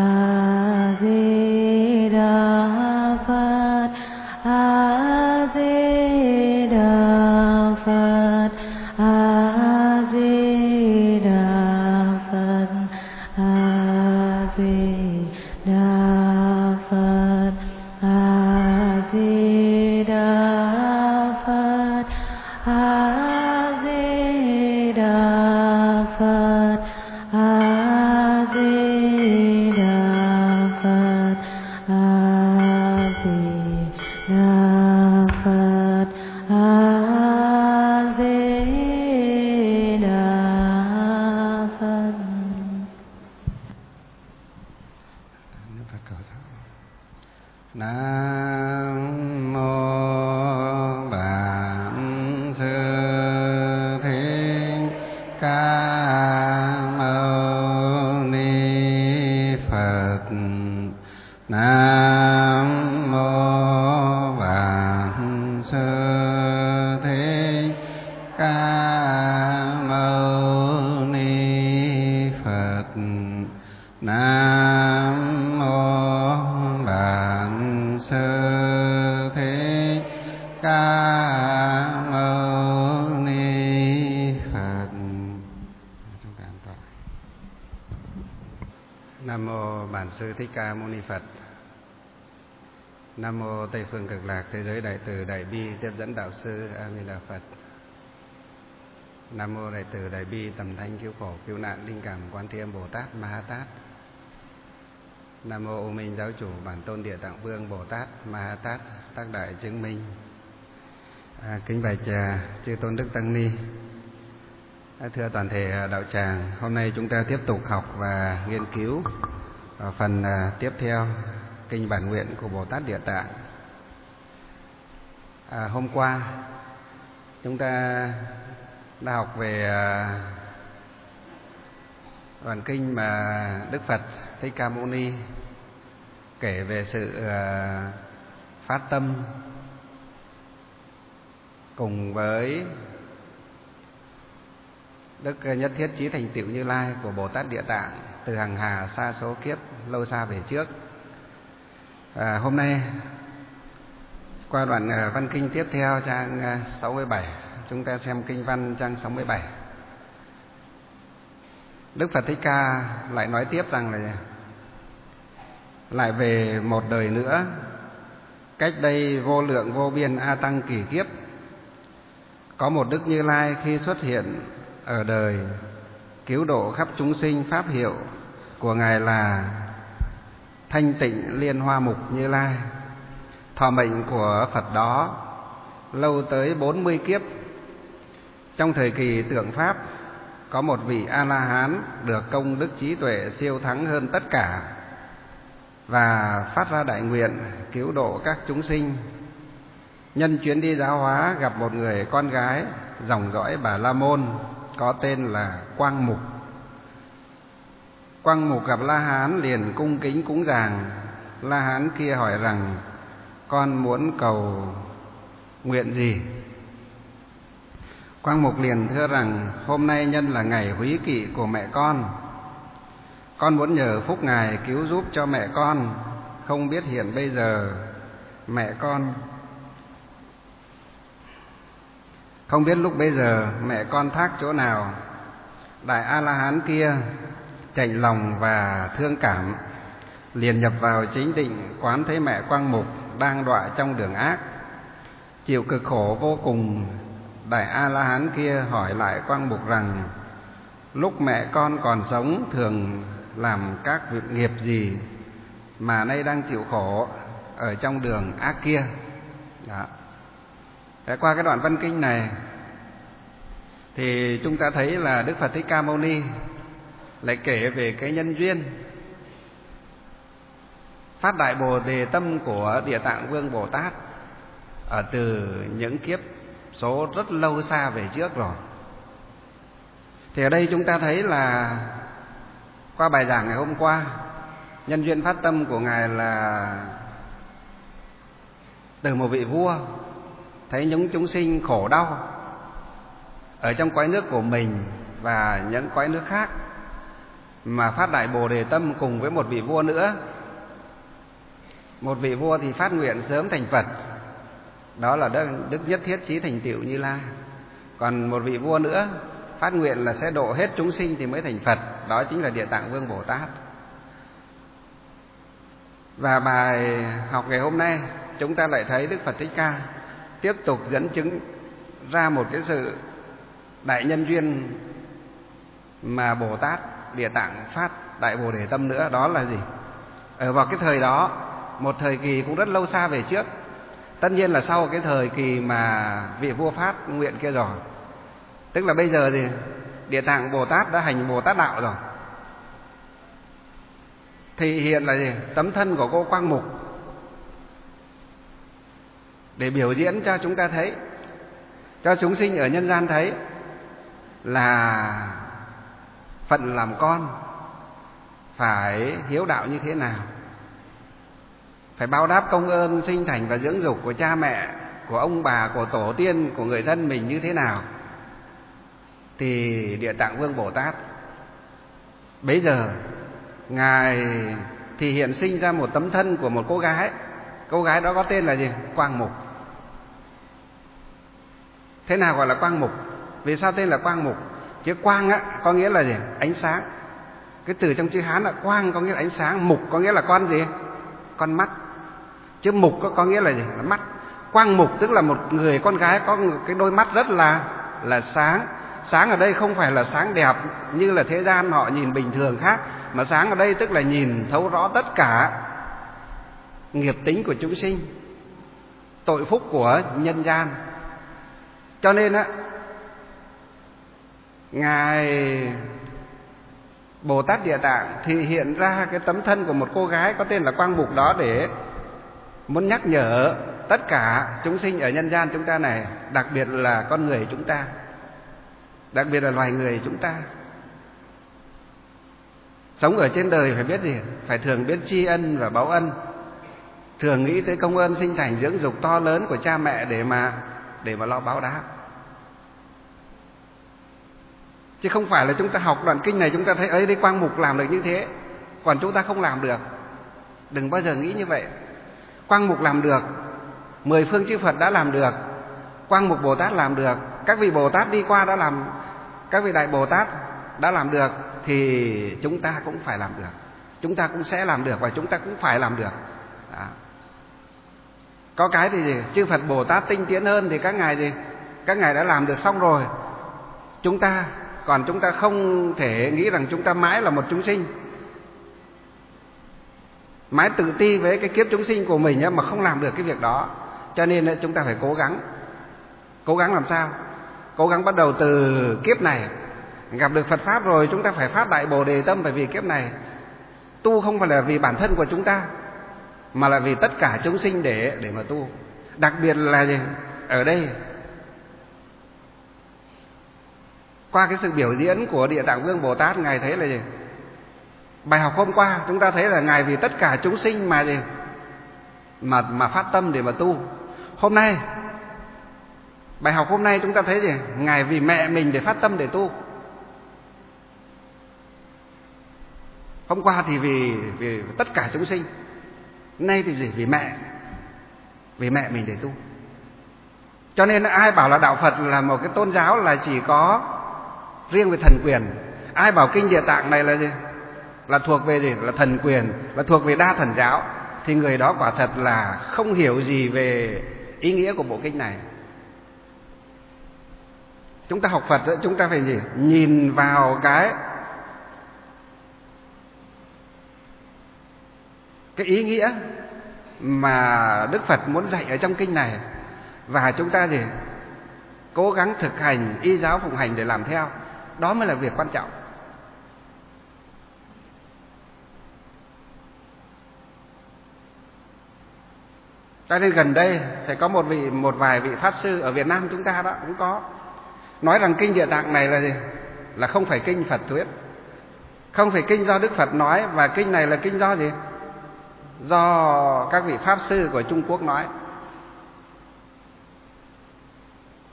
Di Đà Phật. A Di Đà Phật. A Di Đà Phật. A Di Đà Phật. A Di Đà Phật. A Di Đà Phật. A Di Đà Phật. A Di Đà Phật. A Di Đà Phật. Nam mô Bản Sư Thích Ca Mâu Ni Phật. Nam mô Bản Sư Thích Ca Mâu Ni Phật. Nam mô Bản Sư Thích Ca Mâu Ni Phật. Chúng ta an toàn. Nam mô Bản Sư Thích Ca Mâu Ni Phật. Nam mô Tây phương Cực Lạc Thế giới Đại Từ Đại Bi Tiếp dẫn Đạo sư A Di Đà Phật. Nam mô Đại Từ Đại Bi Tầm Thanh Cứu Khổ Cứu Nạn Linh Cảm Quán Thế Âm Bồ Tát Ma Ha Tát. Nam mô U Minh Giáo Chủ Bản Tôn Địa Tạng Vương Bồ Tát Ma Ha Tát Tác Đại Chứng Minh. Kính bạch chư tôn đức tăng ni, thưa toàn thể đạo tràng, hôm nay chúng ta tiếp tục học và nghiên cứu phần tiếp theo kinh bản nguyện của Bồ Tát Địa Tạng. Hôm qua chúng ta đã học về đoạn kinh mà Đức Phật Thích Ca Mâu Ni kể về sự phát tâm cùng với Đức Nhất Thiết Chí Thành Tựu Như Lai của Bồ Tát Địa Tạng từ hằng hà sa số kiếp lâu xa về trước. Hôm nay qua đoạn văn kinh tiếp theo trang 67, chúng ta xem kinh văn trang 67. Đức Phật Thích Ca lại nói tiếp rằng là lại về một đời nữa, cách đây vô lượng vô biên a tăng kỳ kiếp, có một Đức Như Lai khi xuất hiện ở đời cứu độ khắp chúng sinh. Pháp hiệu của Ngài là Thanh Tịnh Liên Hoa Mục Như Lai. Thọ mệnh của Phật đó lâu tới 40 kiếp. Trong thời kỳ tượng Pháp, có một vị A-la-hán được công đức trí tuệ siêu thắng hơn tất cả và phát ra đại nguyện cứu độ các chúng sinh. Nhân chuyến đi giáo hóa gặp một người con gái dòng dõi Bà La Môn có tên là Quang Mục. Quang Mục gặp La-hán liền cung kính cúng dường. La-hán kia hỏi rằng: con muốn cầu nguyện gì? Quang Mục liền thưa rằng: hôm nay nhân là ngày húy kỵ của mẹ con muốn nhờ phúc Ngài cứu giúp cho mẹ con. Không biết hiện bây giờ mẹ con, không biết lúc bây giờ mẹ con thác chỗ nào. Đại A-la-hán kia chạnh lòng và thương cảm, liền nhập vào chính định quán thấy mẹ Quang Mục đang đọa trong đường ác, chịu cực khổ vô cùng. Đại A-la-hán kia hỏi lại Quang Mục rằng: lúc mẹ con còn sống thường làm các việc nghiệp gì mà nay đang chịu khổ ở trong đường ác kia? Đó. Qua cái đoạn văn kinh này thì chúng ta thấy là Đức Phật Thích Ca Mâu Ni lại kể về cái nhân duyên phát đại Bồ Đề tâm của Địa Tạng Vương Bồ Tát ở từ những kiếp số rất lâu xa về trước rồi. Thì ở đây chúng ta thấy là qua bài giảng ngày hôm qua, nhân duyên phát tâm của Ngài là từ một vị vua thấy những chúng sinh khổ đau ở trong cõi nước của mình và những cõi nước khác, mà phát đại Bồ Đề tâm cùng với một vị vua nữa. Một vị vua thì phát nguyện sớm thành Phật, đó là Đức Nhất Thiết Chí Thành Tựu Như Lai. Còn một vị vua nữa phát nguyện là sẽ độ hết chúng sinh thì mới thành Phật, đó chính là Địa Tạng Vương Bồ Tát. Và bài học ngày hôm nay chúng ta lại thấy Đức Phật Thích Ca tiếp tục dẫn chứng ra một cái sự đại nhân duyên mà Bồ Tát Địa Tạng phát đại Bồ Đề tâm nữa. Đó là gì? Ở vào cái thời đó, một thời kỳ cũng rất lâu xa về trước, tất nhiên là sau cái thời kỳ mà vị vua phát nguyện kia rồi. Tức là bây giờ thì Địa Tạng Bồ Tát đã hành Bồ Tát đạo rồi, thì hiện là gì? Tấm thân của cô Quang Mục để biểu diễn cho chúng ta thấy, cho chúng sinh ở nhân gian thấy là phận làm con phải hiếu đạo như thế nào, phải báo đáp công ơn sinh thành và dưỡng dục của cha mẹ, của ông bà, của tổ tiên, của người thân mình như thế nào. Thì Địa Tạng Vương Bồ Tát bấy giờ Ngài thì hiện sinh ra một tấm thân của một cô gái. Cô gái đó có tên là gì? Quang Mục. Thế nào gọi là Quang Mục? Vì sao tên là Quang Mục? Chữ quang á có nghĩa là gì? Ánh sáng. Cái từ trong chữ Hán là quang có nghĩa là ánh sáng, mục có nghĩa là con gì? Con mắt. Chữ mục có nghĩa là gì? Là mắt. Quang Mục tức là một người con gái có cái đôi mắt rất là sáng. Sáng ở đây không phải là sáng đẹp như là thế gian họ nhìn bình thường khác, mà sáng ở đây tức là nhìn thấu rõ tất cả nghiệp tính của chúng sinh, tội phúc của nhân gian. Cho nên á, Ngài Bồ Tát Địa Tạng thì hiện ra cái tấm thân của một cô gái có tên là Quang Mục đó để muốn nhắc nhở tất cả chúng sinh ở nhân gian chúng ta này, đặc biệt là con người chúng ta, đặc biệt là loài người chúng ta. Sống ở trên đời phải biết gì? Phải thường biết tri ân và báo ân, thường nghĩ tới công ơn sinh thành dưỡng dục to lớn của cha mẹ để mà lo báo đáp. Chứ không phải là chúng ta học đoạn kinh này chúng ta thấy ấy đấy Quang Mục làm được như thế, còn chúng ta không làm được. Đừng bao giờ nghĩ như vậy. Quang Mục làm được, 10 phương chư Phật đã làm được, Quang Mục Bồ Tát làm được, các vị Bồ Tát đi qua đã làm, các vị Đại Bồ Tát đã làm được, thì chúng ta cũng phải làm được, chúng ta cũng sẽ làm được, và chúng ta cũng phải làm được. Đó. Có cái thì gì? Chư Phật Bồ Tát tinh tiến hơn thì các ngài gì? Các ngài đã làm được xong rồi. Chúng ta không thể nghĩ rằng chúng ta mãi là một chúng sinh, mãi tự ti với cái kiếp chúng sinh của mình mà không làm được cái việc đó. Cho nên chúng ta phải cố gắng làm sao? Cố gắng bắt đầu từ kiếp này. Gặp được Phật Pháp rồi chúng ta phải phát đại Bồ Đề tâm, bởi vì kiếp này tu không phải là vì bản thân của chúng ta, mà là vì tất cả chúng sinh để mà tu. Đặc biệt là gì? Ở đây qua cái sự biểu diễn của Địa Tạng Vương Bồ Tát, Ngài thấy là gì? Bài học hôm qua chúng ta thấy là Ngài vì tất cả chúng sinh mà gì? Mà phát tâm để mà tu. Hôm nay, bài học hôm nay chúng ta thấy gì? Ngài vì mẹ mình để phát tâm để tu. Hôm qua thì vì tất cả chúng sinh. Nay thì gì? Vì mẹ mình để tu. Cho nên ai bảo là đạo Phật là một cái tôn giáo là chỉ có riêng về thần quyền, ai bảo kinh Địa Tạng này là gì? Là thuộc về gì? Là thần quyền, là thuộc về đa thần giáo, thì người đó quả thật là không hiểu gì về ý nghĩa của bộ kinh này. Chúng ta học Phật chúng ta phải gì? Nhìn vào cái ý nghĩa mà Đức Phật muốn dạy ở trong kinh này, và chúng ta gì? Cố gắng thực hành, y giáo phụng hành để làm theo. Đó mới là việc quan trọng. Cho nên gần đây phải có một vài vị pháp sư ở Việt Nam chúng ta đó cũng có nói rằng kinh Địa Tạng này là gì? Là không phải kinh Phật thuyết, không phải kinh do Đức Phật nói, và kinh này là kinh do gì? Do các vị pháp sư của Trung Quốc nói.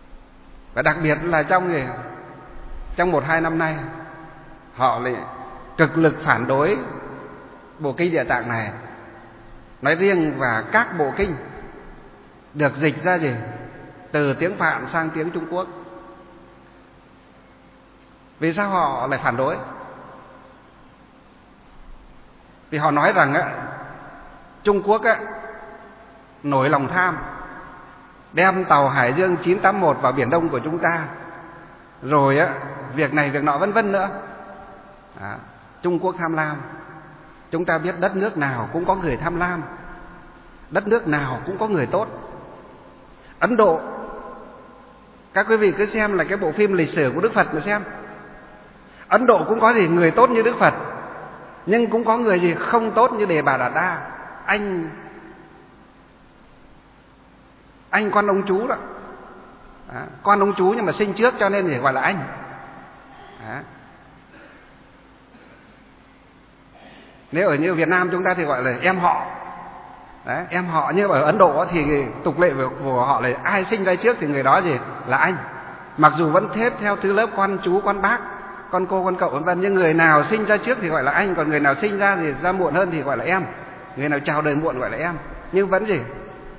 Và đặc biệt là trong 1-2 năm nay họ lại cực lực phản đối bộ kinh Địa Tạng này nói riêng và các bộ kinh được dịch ra gì từ tiếng Phạn sang tiếng Trung Quốc. Vì sao họ lại phản đối? Vì họ nói rằng Trung Quốc nổi lòng tham, đem tàu Hải Dương 981 vào Biển Đông của chúng ta, rồi việc này việc nọ vân vân nữa. Trung Quốc tham lam. Chúng ta biết đất nước nào cũng có người tham lam, đất nước nào cũng có người tốt. Ấn Độ, các quý vị cứ xem là cái bộ phim lịch sử của Đức Phật mà xem. Ấn Độ cũng có gì người tốt như Đức Phật, nhưng cũng có người gì không tốt như Đề Bà Đạt Đa, anh con ông chú đó. Con ông chú nhưng mà sinh trước cho nên thì gọi là anh. Nếu ở như Việt Nam chúng ta thì gọi là em họ. Đấy, em họ. Nhưng ở Ấn Độ thì tục lệ của họ là ai sinh ra trước thì người đó gì là anh. Mặc dù vẫn xếp theo thứ lớp con chú, con bác, con cô, con cậu vân vân, nhưng người nào sinh ra trước thì gọi là anh, còn người nào sinh ra thì ra muộn hơn thì gọi là em. Người nào chào đời muộn gọi là em. Nhưng vẫn gì?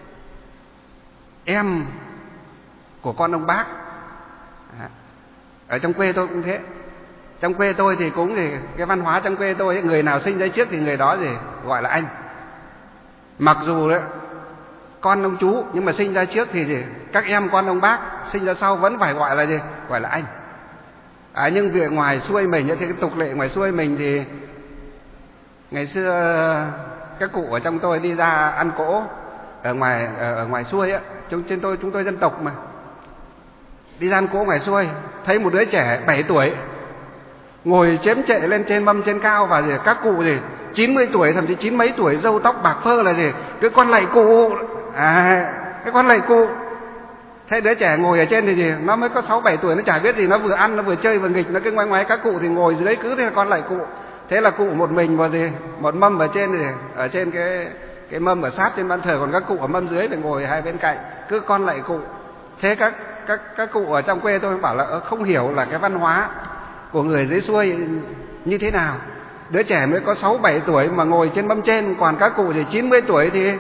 Em của con ông bác. Ở trong quê tôi cũng thế. Trong quê tôi thì cũng thì cái văn hóa trong quê tôi người nào sinh ra trước thì người đó gì gọi là anh. Mặc dù đấy con ông chú nhưng mà sinh ra trước thì gì các em con ông bác sinh ra sau vẫn phải gọi là gì gọi là anh. Nhưng việc ngoài xuôi mình như thế, cái tục lệ ngoài xuôi mình thì ngày xưa các cụ ở trong tôi đi ra ăn cỗ ở ngoài xuôi chúng tôi dân tộc mà đi ra ăn cỗ ngoài xuôi, thấy một đứa trẻ 7 tuổi ngồi chém chệ lên trên mâm trên cao, và gì các cụ gì 90 tuổi thậm chí 90 mấy tuổi râu tóc bạc phơ là gì cái con lạy cụ, cái con lạy cụ. Thế đứa trẻ ngồi ở trên thì gì nó mới có 6-7 tuổi, nó chả biết gì, nó vừa ăn nó vừa chơi vừa nghịch, nó cứ ngoái ngoái. Các cụ thì ngồi dưới cứ thế là con lạy cụ. Thế là cụ một mình vào gì một mâm ở trên thì ở trên cái mâm ở sát trên ban thờ, còn các cụ ở mâm dưới thì ngồi hai bên cạnh cứ con lạy cụ. Thế các cụ ở trong quê tôi bảo là không hiểu là cái văn hóa của người dưới xuôi như thế nào. Đứa trẻ mới có 6-7 tuổi mà ngồi trên mâm trên, còn các cụ thì 90 tuổi thì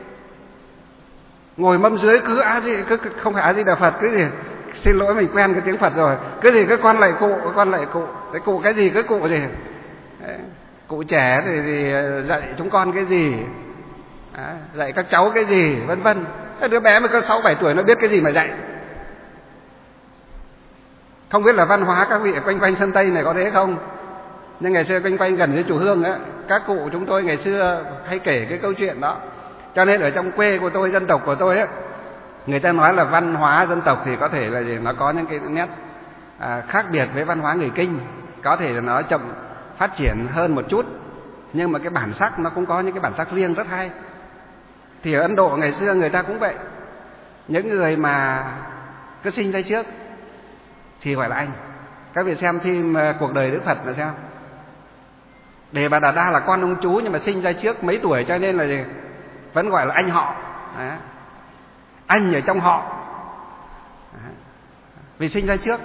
ngồi mâm dưới cứ không phải A Di Đà Phật, cứ gì xin lỗi mình quen cái tiếng Phật rồi, cứ gì cứ con lạy cụ, con lạy cụ. Cái cụ cái gì cứ cụ gì. Đấy. Cụ trẻ thì dạy chúng con cái gì, dạy các cháu cái gì vân vân. Đứa bé mới có 6-7 tuổi nó biết cái gì mà dạy. Không biết là văn hóa các vị ở quanh quanh Sơn Tây này có thế không? Nhưng ngày xưa quanh quanh gần với chùa Hương các cụ chúng tôi ngày xưa hay kể cái câu chuyện đó. Cho nên ở trong quê của tôi, dân tộc của tôi người ta nói là văn hóa dân tộc thì có thể là gì nó có những cái nét khác biệt với văn hóa người Kinh, có thể là nó chậm phát triển hơn một chút, nhưng mà cái bản sắc nó cũng có những cái bản sắc riêng rất hay. Thì ở Ấn Độ ngày xưa người ta cũng vậy, những người mà cứ sinh ra trước thì gọi là anh. Các vị xem phim Cuộc Đời Đức Phật là xem, Đề Bà Đạt Đa là con ông chú nhưng mà sinh ra trước mấy tuổi cho nên là gì vẫn gọi là anh họ. Anh ở trong họ vì sinh ra trước.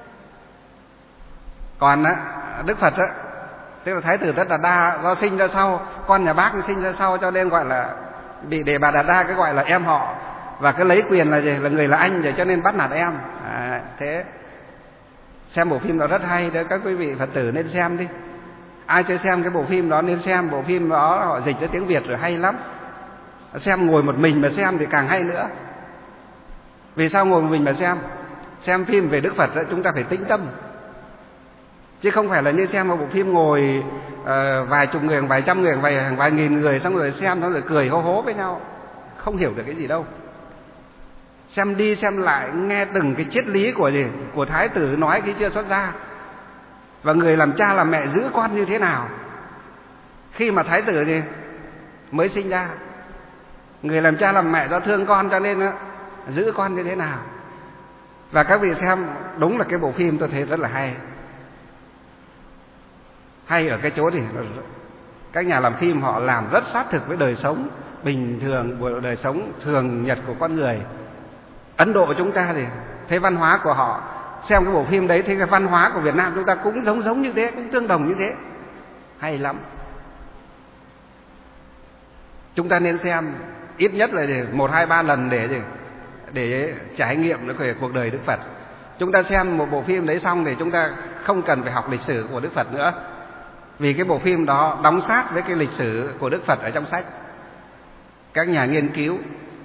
Còn Đức Phật tức là Thái tử Tất Đạt Đa do sinh ra sau, con nhà bác sinh ra sau cho nên gọi là bị Đề Bà Đạt Đa cái gọi là em họ, và cái lấy quyền là gì là người là anh vậy cho nên bắt nạt em. Thế xem bộ phim đó rất hay đấy, các quý vị Phật tử nên xem đi. Ai chưa xem cái bộ phim đó nên xem. Bộ phim đó họ dịch ra tiếng Việt rồi hay lắm. Xem ngồi một mình mà xem thì càng hay nữa. Vì sao ngồi một mình mà xem? Xem phim về Đức Phật chúng ta phải tĩnh tâm, chứ không phải là như xem một bộ phim ngồi vài chục người, vài trăm người, vài nghìn người xong rồi xem xong rồi cười hô hố với nhau, không hiểu được cái gì đâu. Xem đi xem lại, nghe từng cái triết lý của Thái tử nói khi chưa xuất gia, và người làm cha làm mẹ giữ con như thế nào khi mà Thái tử thì mới sinh ra. Người làm cha làm mẹ do thương con cho nên giữ con như thế nào. Và các vị xem, đúng là cái bộ phim tôi thấy rất là hay. Hay ở cái chỗ thì các nhà làm phim họ làm rất sát thực với đời sống bình thường, đời sống thường nhật của con người. Ấn Độ chúng ta thì thấy văn hóa của họ, xem cái bộ phim đấy thấy cái văn hóa của Việt Nam chúng ta cũng giống như thế, cũng tương đồng như thế. hay lắm. Chúng ta nên xem ít nhất là 1, 2, 3 lần để trải nghiệm được về cuộc đời Đức Phật. Chúng ta xem một bộ phim đấy xong thì chúng ta không cần phải học lịch sử của Đức Phật nữa, vì cái bộ phim đó đóng sát với cái lịch sử của Đức Phật ở trong sách. Các nhà nghiên cứu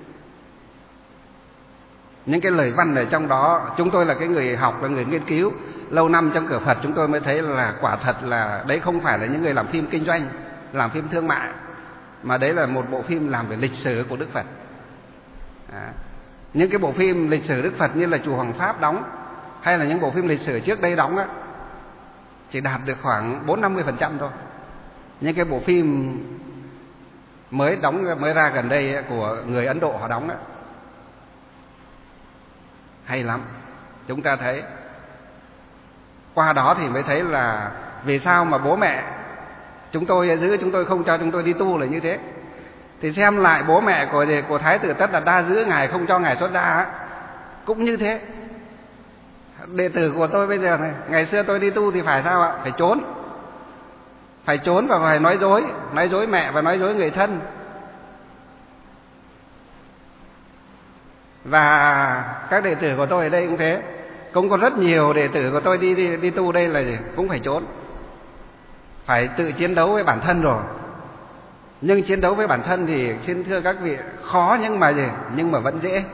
những cái lời văn ở trong đó, chúng tôi là cái người học, là người nghiên cứu lâu năm trong cửa Phật, chúng tôi mới thấy là quả thật là đấy không phải là những người làm phim kinh doanh, làm phim thương mại, mà đấy là một bộ phim làm về lịch sử của Đức Phật. Những cái bộ phim lịch sử Đức Phật như là Chùa Hoàng Pháp đóng, hay là những bộ phim lịch sử trước đây đóng á, chỉ đạt được khoảng 40-50% thôi. Những cái bộ phim mới ra gần đây của người Ấn Độ họ đóng á, hay lắm. Chúng ta thấy qua đó thì mới thấy là vì sao mà bố mẹ chúng tôi giữ chúng tôi không cho chúng tôi đi tu là như thế. Thì xem lại bố mẹ của Thái tử Tất Đạt Đa giữ ngài, không cho ngài xuất gia á, cũng như thế. Đệ tử của tôi bây giờ này, ngày xưa tôi đi tu thì phải sao ạ? Phải trốn và phải nói dối mẹ và nói dối người thân. Và các đệ tử của tôi ở đây cũng thế, cũng có rất nhiều đệ tử của tôi đi tu đây là cũng phải trốn, phải tự chiến đấu với bản thân rồi. Nhưng chiến đấu với bản thân thì xin thưa các vị khó, nhưng mà vẫn dễ.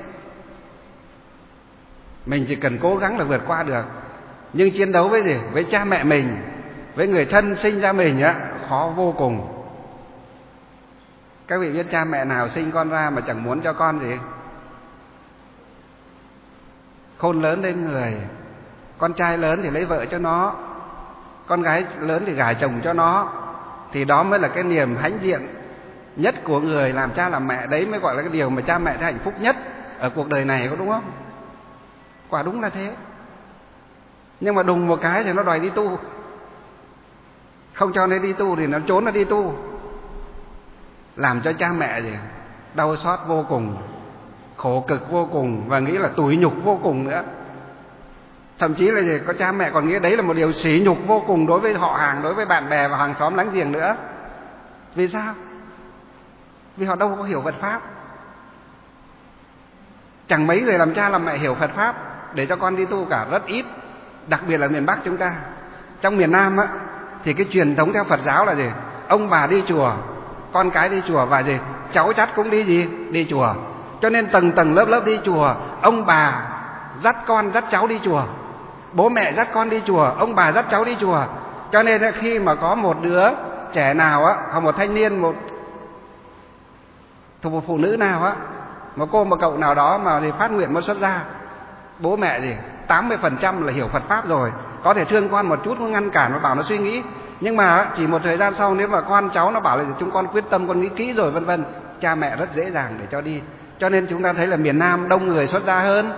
Mình chỉ cần cố gắng là vượt qua được. Nhưng chiến đấu với cha mẹ mình, với người thân sinh ra mình á, khó vô cùng. Các vị biết cha mẹ nào sinh con ra mà chẳng muốn cho con gì? Khôn lớn lên người, con trai lớn thì lấy vợ cho nó, con gái lớn thì gả chồng cho nó, thì đó mới là cái niềm hãnh diện nhất của người làm cha làm mẹ. Đấy mới gọi là cái điều mà cha mẹ thấy hạnh phúc nhất ở cuộc đời này, có đúng không? Quả đúng là thế. Nhưng mà đùng một cái thì nó đòi đi tu, không cho nó đi tu thì nó trốn nó đi tu, làm cho cha mẹ đau xót vô cùng, khổ cực vô cùng, và nghĩ là tủi nhục vô cùng nữa. Thậm chí là có cha mẹ còn nghĩ đấy là một điều sỉ nhục vô cùng đối với họ hàng, đối với bạn bè và hàng xóm láng giềng nữa. Vì sao? Vì họ đâu có hiểu Phật Pháp. Chẳng mấy người làm cha làm mẹ hiểu Phật Pháp để cho con đi tu cả, rất ít. Đặc biệt là miền Bắc chúng ta. Trong miền Nam á, thì cái truyền thống theo Phật giáo là ông bà đi chùa, con cái đi chùa, và cháu chắt cũng đi chùa. Cho nên tầng lớp đi chùa, ông bà dắt con dắt cháu đi chùa, bố mẹ dắt con đi chùa, ông bà dắt cháu đi chùa. Cho nên khi mà có một đứa trẻ nào á, hoặc một thanh niên, một phụ nữ nào á, một cô một cậu nào đó mà phát nguyện muốn xuất gia, bố mẹ 80% là hiểu Phật Pháp rồi, có thể thương con một chút, nó ngăn cản, nó bảo nó suy nghĩ. Nhưng mà chỉ một thời gian sau, nếu mà con cháu nó bảo là chúng con quyết tâm, con nghĩ kỹ rồi vân vân, cha mẹ rất dễ dàng để cho đi. Cho nên chúng ta thấy là miền Nam đông người xuất gia hơn,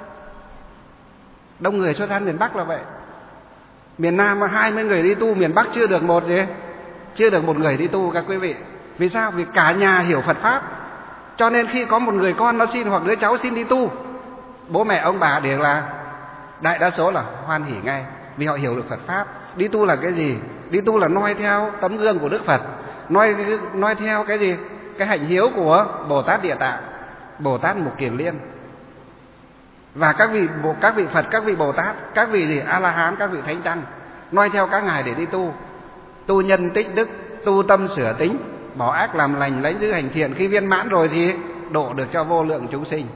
đông người xuất gia miền Bắc là vậy. Miền Nam 20 người đi tu, miền Bắc chưa được một người đi tu các quý vị. Vì sao? Vì cả nhà hiểu Phật Pháp. Cho nên khi có một người con nó xin, hoặc đứa cháu xin đi tu, bố mẹ ông bà đều là đại đa số là hoan hỉ ngay, vì họ hiểu được Phật Pháp. Đi tu là cái gì? Đi tu là noi theo tấm gương của Đức Phật, noi theo cái gì? Cái hạnh hiếu của Bồ Tát Địa Tạng, Bồ Tát Mục Kiền Liên, và các vị Phật, các vị Bồ Tát, các vị A La Hán, các vị Thánh Tăng, noi theo các ngài để đi tu. Tu nhân tích đức, tu tâm sửa tính, bỏ ác làm lành, lãnh giữ hành thiện. Khi viên mãn rồi thì độ được cho vô lượng chúng sinh.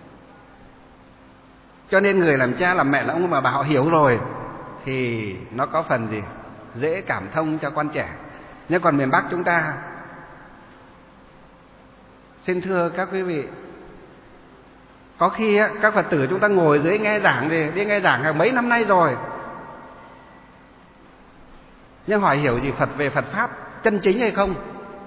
Cho nên người làm cha làm mẹ là ông bà họ hiểu rồi thì nó có phần dễ cảm thông cho con trẻ. Nhưng còn miền Bắc chúng ta, xin thưa các quý vị, có khi các Phật tử chúng ta ngồi dưới nghe giảng, đi nghe giảng hàng mấy năm nay rồi, nhưng hỏi hiểu gì về Phật Pháp chân chính hay không?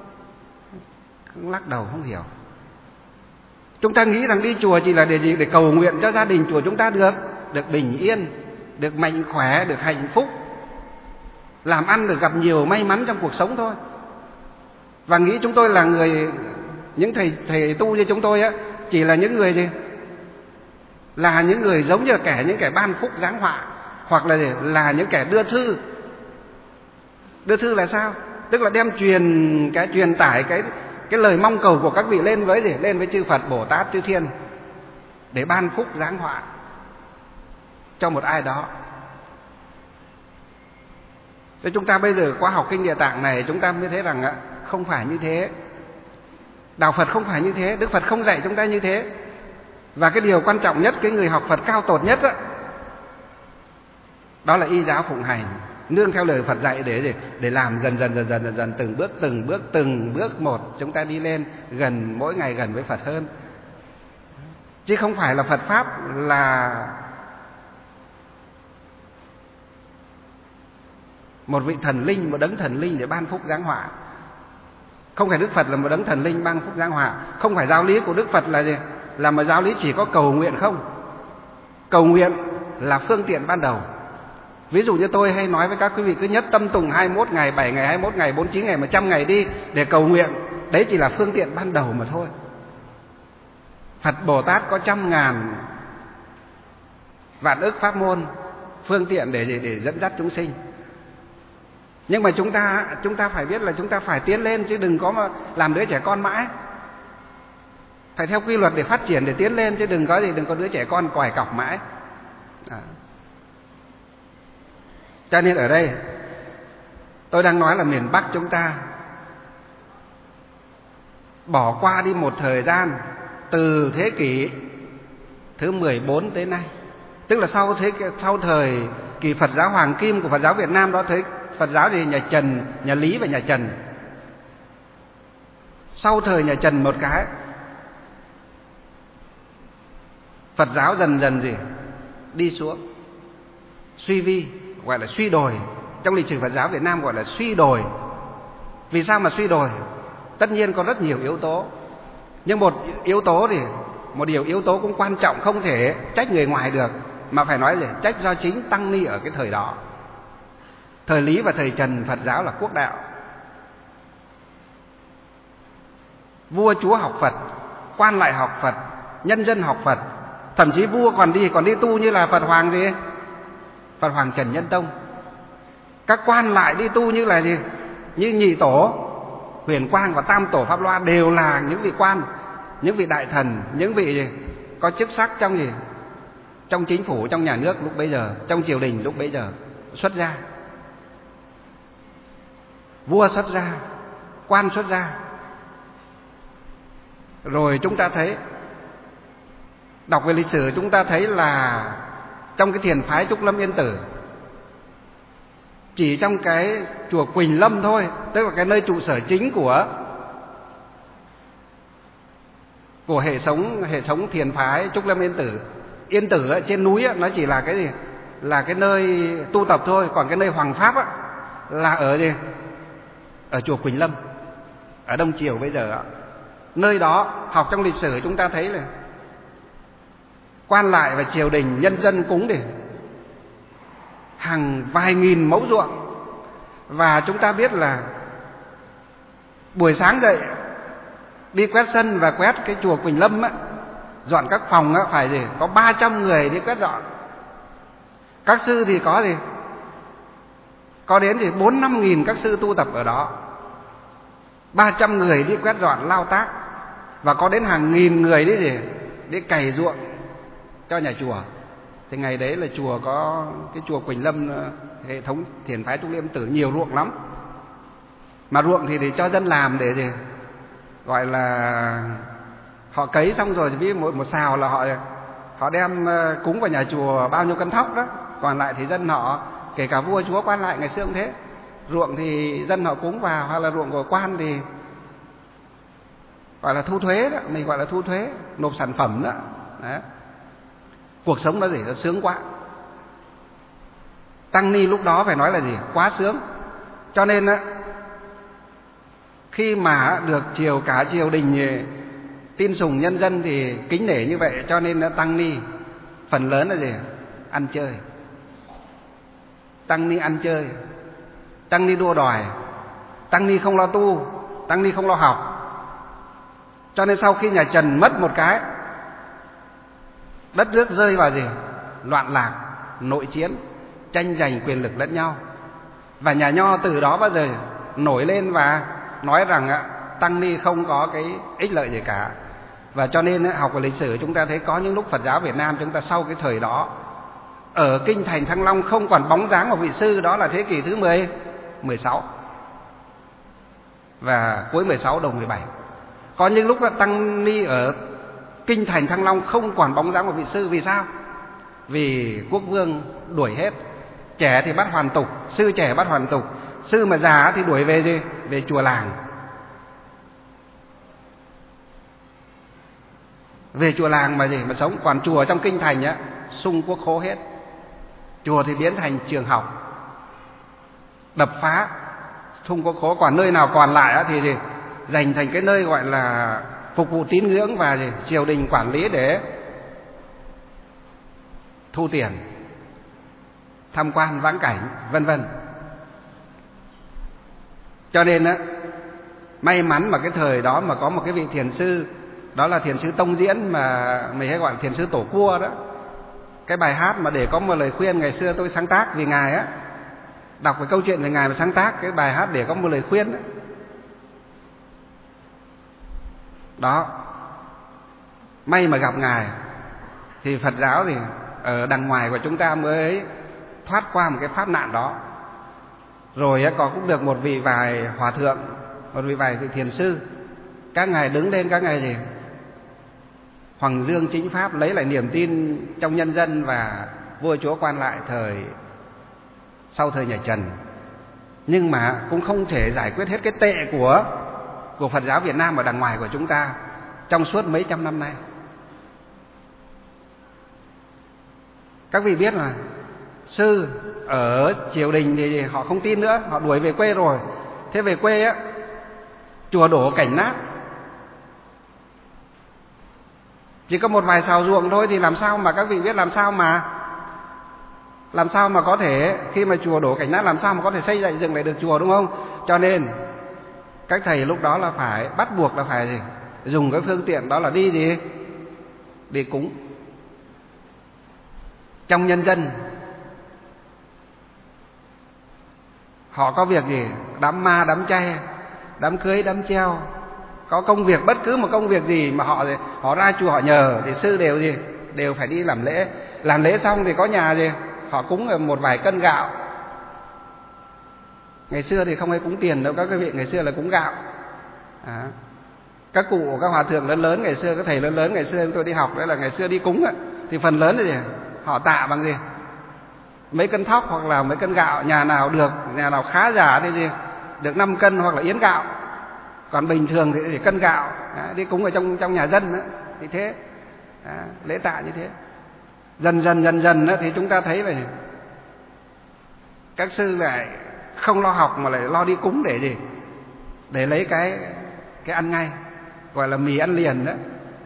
Lắc đầu không hiểu. Chúng ta nghĩ rằng đi chùa chỉ là để gì? Để cầu nguyện cho gia đình chùa chúng ta được bình yên, được mạnh khỏe, được hạnh phúc, làm ăn được gặp nhiều may mắn trong cuộc sống thôi. Và nghĩ chúng tôi là những thầy tu như chúng tôi chỉ là những người là những người giống như những kẻ ban phúc giáng họa, hoặc là những kẻ đưa thư Đưa thư là sao? Tức là đem truyền tải cái lời mong cầu của các vị lên với gì? Lên với chư Phật, Bồ Tát, chư Thiên để ban phúc giáng họa cho một ai đó. Thế chúng ta bây giờ qua học kinh Địa Tạng này, chúng ta mới thấy rằng không phải như thế. Đạo Phật không phải như thế, Đức Phật không dạy chúng ta như thế. Và cái điều quan trọng nhất, cái người học Phật cao tột nhất đó là y giáo phụng hành, nương theo lời Phật dạy để làm dần từng bước một, chúng ta đi lên gần, mỗi ngày gần với Phật hơn. Chứ không phải là Phật pháp là một vị thần linh, một đấng thần linh để ban phúc giáng họa. Không phải Đức Phật là một đấng thần linh ban phúc giáng họa. Không phải giáo lý của Đức Phật là gì? Là một giáo lý chỉ có cầu nguyện không. Cầu nguyện là phương tiện ban đầu. Ví dụ như tôi hay nói với các quý vị, cứ nhất tâm tùng 21 ngày, 7 ngày, 21 ngày, 49 ngày, 100 ngày đi để cầu nguyện. Đấy chỉ là phương tiện ban đầu mà thôi. Phật Bồ Tát có 100.000 vạn ức pháp môn, phương tiện để dẫn dắt chúng sinh. Nhưng mà chúng ta phải biết là chúng ta phải tiến lên, chứ đừng có mà làm đứa trẻ con mãi. Phải theo quy luật để phát triển, để tiến lên, chứ đừng có đứa trẻ con còi cọc mãi. Cho nên ở đây tôi đang nói là miền Bắc chúng ta bỏ qua đi một thời gian từ thế kỷ thứ 14 tới nay. Tức là sau thời kỳ Phật giáo Hoàng Kim của Phật giáo Việt Nam đó, thấy Phật giáo gì? Nhà Trần, nhà Lý và nhà Trần. Sau thời nhà Trần một cái, Phật giáo dần gì? Đi xuống, suy vi, gọi là suy đồi. Trong lịch sử Phật giáo Việt Nam gọi là suy đồi. Vì sao mà suy đồi? Tất nhiên có rất nhiều yếu tố. Nhưng một điều yếu tố cũng quan trọng, không thể trách người ngoài được, mà phải nói gì? Trách do chính tăng ni ở cái thời đó. Thời Lý và thời Trần, Phật giáo là quốc đạo. Vua chúa học Phật, quan lại học Phật, nhân dân học Phật. Thậm chí vua còn đi tu như là Phật Hoàng gì? Phật Hoàng Trần Nhân Tông. Các quan lại đi tu như là gì? Như Nhị Tổ, Huyền Quang và Tam Tổ Pháp Loa, đều là những vị quan, những vị đại thần, những vị gì? Có chức sắc trong gì? Trong chính phủ, trong nhà nước lúc bấy giờ, trong triều đình lúc bấy giờ, xuất gia. Vua xuất gia, quan xuất gia. Rồi chúng ta thấy, đọc về lịch sử chúng ta thấy là trong cái thiền phái Trúc Lâm Yên Tử, chỉ trong cái chùa Quỳnh Lâm thôi, tức là cái nơi trụ sở chính của hệ thống thiền phái Trúc Lâm Yên Tử. Yên Tử ở trên núi nó chỉ là cái gì? Là cái nơi tu tập thôi, còn cái nơi hoàng pháp là ở gì? Ở chùa Quỳnh Lâm, ở Đông Triều bây giờ. Nơi đó học trong lịch sử chúng ta thấy là quan lại và triều đình, nhân dân cúng để hàng vài nghìn mẫu ruộng. Và chúng ta biết là buổi sáng dậy đi quét sân và quét cái chùa Quỳnh Lâm dọn các phòng phải gì? Có 300 người đi quét dọn. Các sư thì có gì? Có đến thì 4-5 nghìn các sư tu tập ở đó. 300 người đi quét dọn lao tác. Và có đến hàng nghìn người đi gì? Đi cày ruộng cho nhà chùa. Thì ngày đấy là chùa có cái chùa Quỳnh Lâm, hệ thống thiền phái Trúc Lâm Yên Tử nhiều ruộng lắm. Mà ruộng thì để cho dân làm để gì? Gọi là họ cấy xong rồi với một xào là họ đem cúng vào nhà chùa bao nhiêu cân thóc đó. Còn lại thì dân họ, kể cả vua chúa quan lại ngày xưa cũng thế. Ruộng thì dân họ cúng vào, hoặc là ruộng của quan thì gọi là thu thuế đó, mình gọi là thu thuế, nộp sản phẩm đó. Đấy. Cuộc sống đó gì? Nó sướng quá. Tăng ni lúc đó phải nói là gì? Quá sướng. Cho nên khi mà được cả triều đình tin sùng, nhân dân thì kính nể như vậy, cho nên tăng ni phần lớn là gì? Ăn chơi. Tăng ni ăn chơi, tăng ni đua đòi, tăng ni không lo tu, tăng ni không lo học. Cho nên sau khi nhà Trần mất một cái, đất nước rơi vào gì? Loạn lạc, nội chiến, tranh giành quyền lực lẫn nhau. Và nhà Nho từ đó bao giờ nổi lên và nói rằng tăng ni không có cái ích lợi gì cả. Và cho nên học về lịch sử chúng ta thấy có những lúc Phật giáo Việt Nam chúng ta sau cái thời đó ở kinh thành Thăng Long không còn bóng dáng một vị sư, đó là thế kỷ thứ 16 và cuối 16 đầu 17. Có những lúc tăng ni ở kinh thành Thăng Long không còn bóng dáng một vị sư. Vì sao? Vì quốc vương đuổi hết. Trẻ thì bắt hoàn tục, sư trẻ bắt hoàn tục, sư mà già thì đuổi về gì? Về chùa làng. Về chùa làng mà gì mà sống. Còn chùa trong kinh thành sung quốc khố hết. Chùa thì biến thành trường học, đập phá, sung quốc khố. Còn nơi nào còn lại thì gì dành thành cái nơi gọi là phục vụ tín ngưỡng và gì triều đình quản lý để thu tiền, tham quan vãng cảnh, vân vân. Cho nên may mắn mà cái thời đó mà có một cái vị thiền sư, đó là thiền sư Tông Diễn, mà mình hay gọi là thiền sư Tổ Cua đó. Cái bài hát mà để có một lời khuyên ngày xưa tôi sáng tác vì ngài đọc cái câu chuyện về ngài mà sáng tác cái bài hát để có một lời khuyên đó. May mà gặp ngài thì Phật giáo thì ở đằng ngoài của chúng ta mới thoát qua một cái pháp nạn đó. Rồi cũng được một vị vài hòa thượng, một vị vài vị thiền sư, các ngài đứng lên, các ngài gì hoằng dương chính pháp, lấy lại niềm tin trong nhân dân và vua chúa quan lại sau thời nhà Trần. Nhưng mà cũng không thể giải quyết hết cái tệ của Phật giáo Việt Nam ở đằng ngoài của chúng ta trong suốt mấy trăm năm nay. Các vị biết mà, sư ở triều đình thì họ không tin nữa, họ đuổi về quê rồi. Thế về quê chùa đổ cảnh nát, chỉ có một vài sào ruộng thôi, thì làm sao mà các vị biết làm sao mà có thể khi mà chùa đổ cảnh nát làm sao mà có thể xây dựng lại được chùa, đúng không? Cho nên các thầy lúc đó là phải bắt buộc là phải gì dùng cái phương tiện đó là đi cúng. Trong nhân dân họ có việc gì đám ma, đám chay, đám cưới, đám treo, có công việc, bất cứ một công việc gì mà họ ra chùa họ nhờ thì sư đều phải đi làm lễ. Làm lễ xong thì có nhà họ cúng một vài cân gạo. Ngày xưa thì không ai cúng tiền đâu các vị, ngày xưa là cúng gạo. Các cụ, các hòa thượng lớn lớn ngày xưa, các thầy lớn lớn ngày xưa tôi đi học đấy là ngày xưa đi cúng thì phần lớn là họ tạ bằng mấy cân thóc hoặc là mấy cân gạo. Nhà nào được, nhà nào khá giả thì được 5 cân hoặc là yến gạo. Còn bình thường thì cân gạo đi cúng ở trong nhà dân thì thế. Lễ tạ như thế. Dần dần thì chúng ta thấy là các sư lại không lo học mà lại lo đi cúng để lấy cái ăn ngay, gọi là mì ăn liền đó.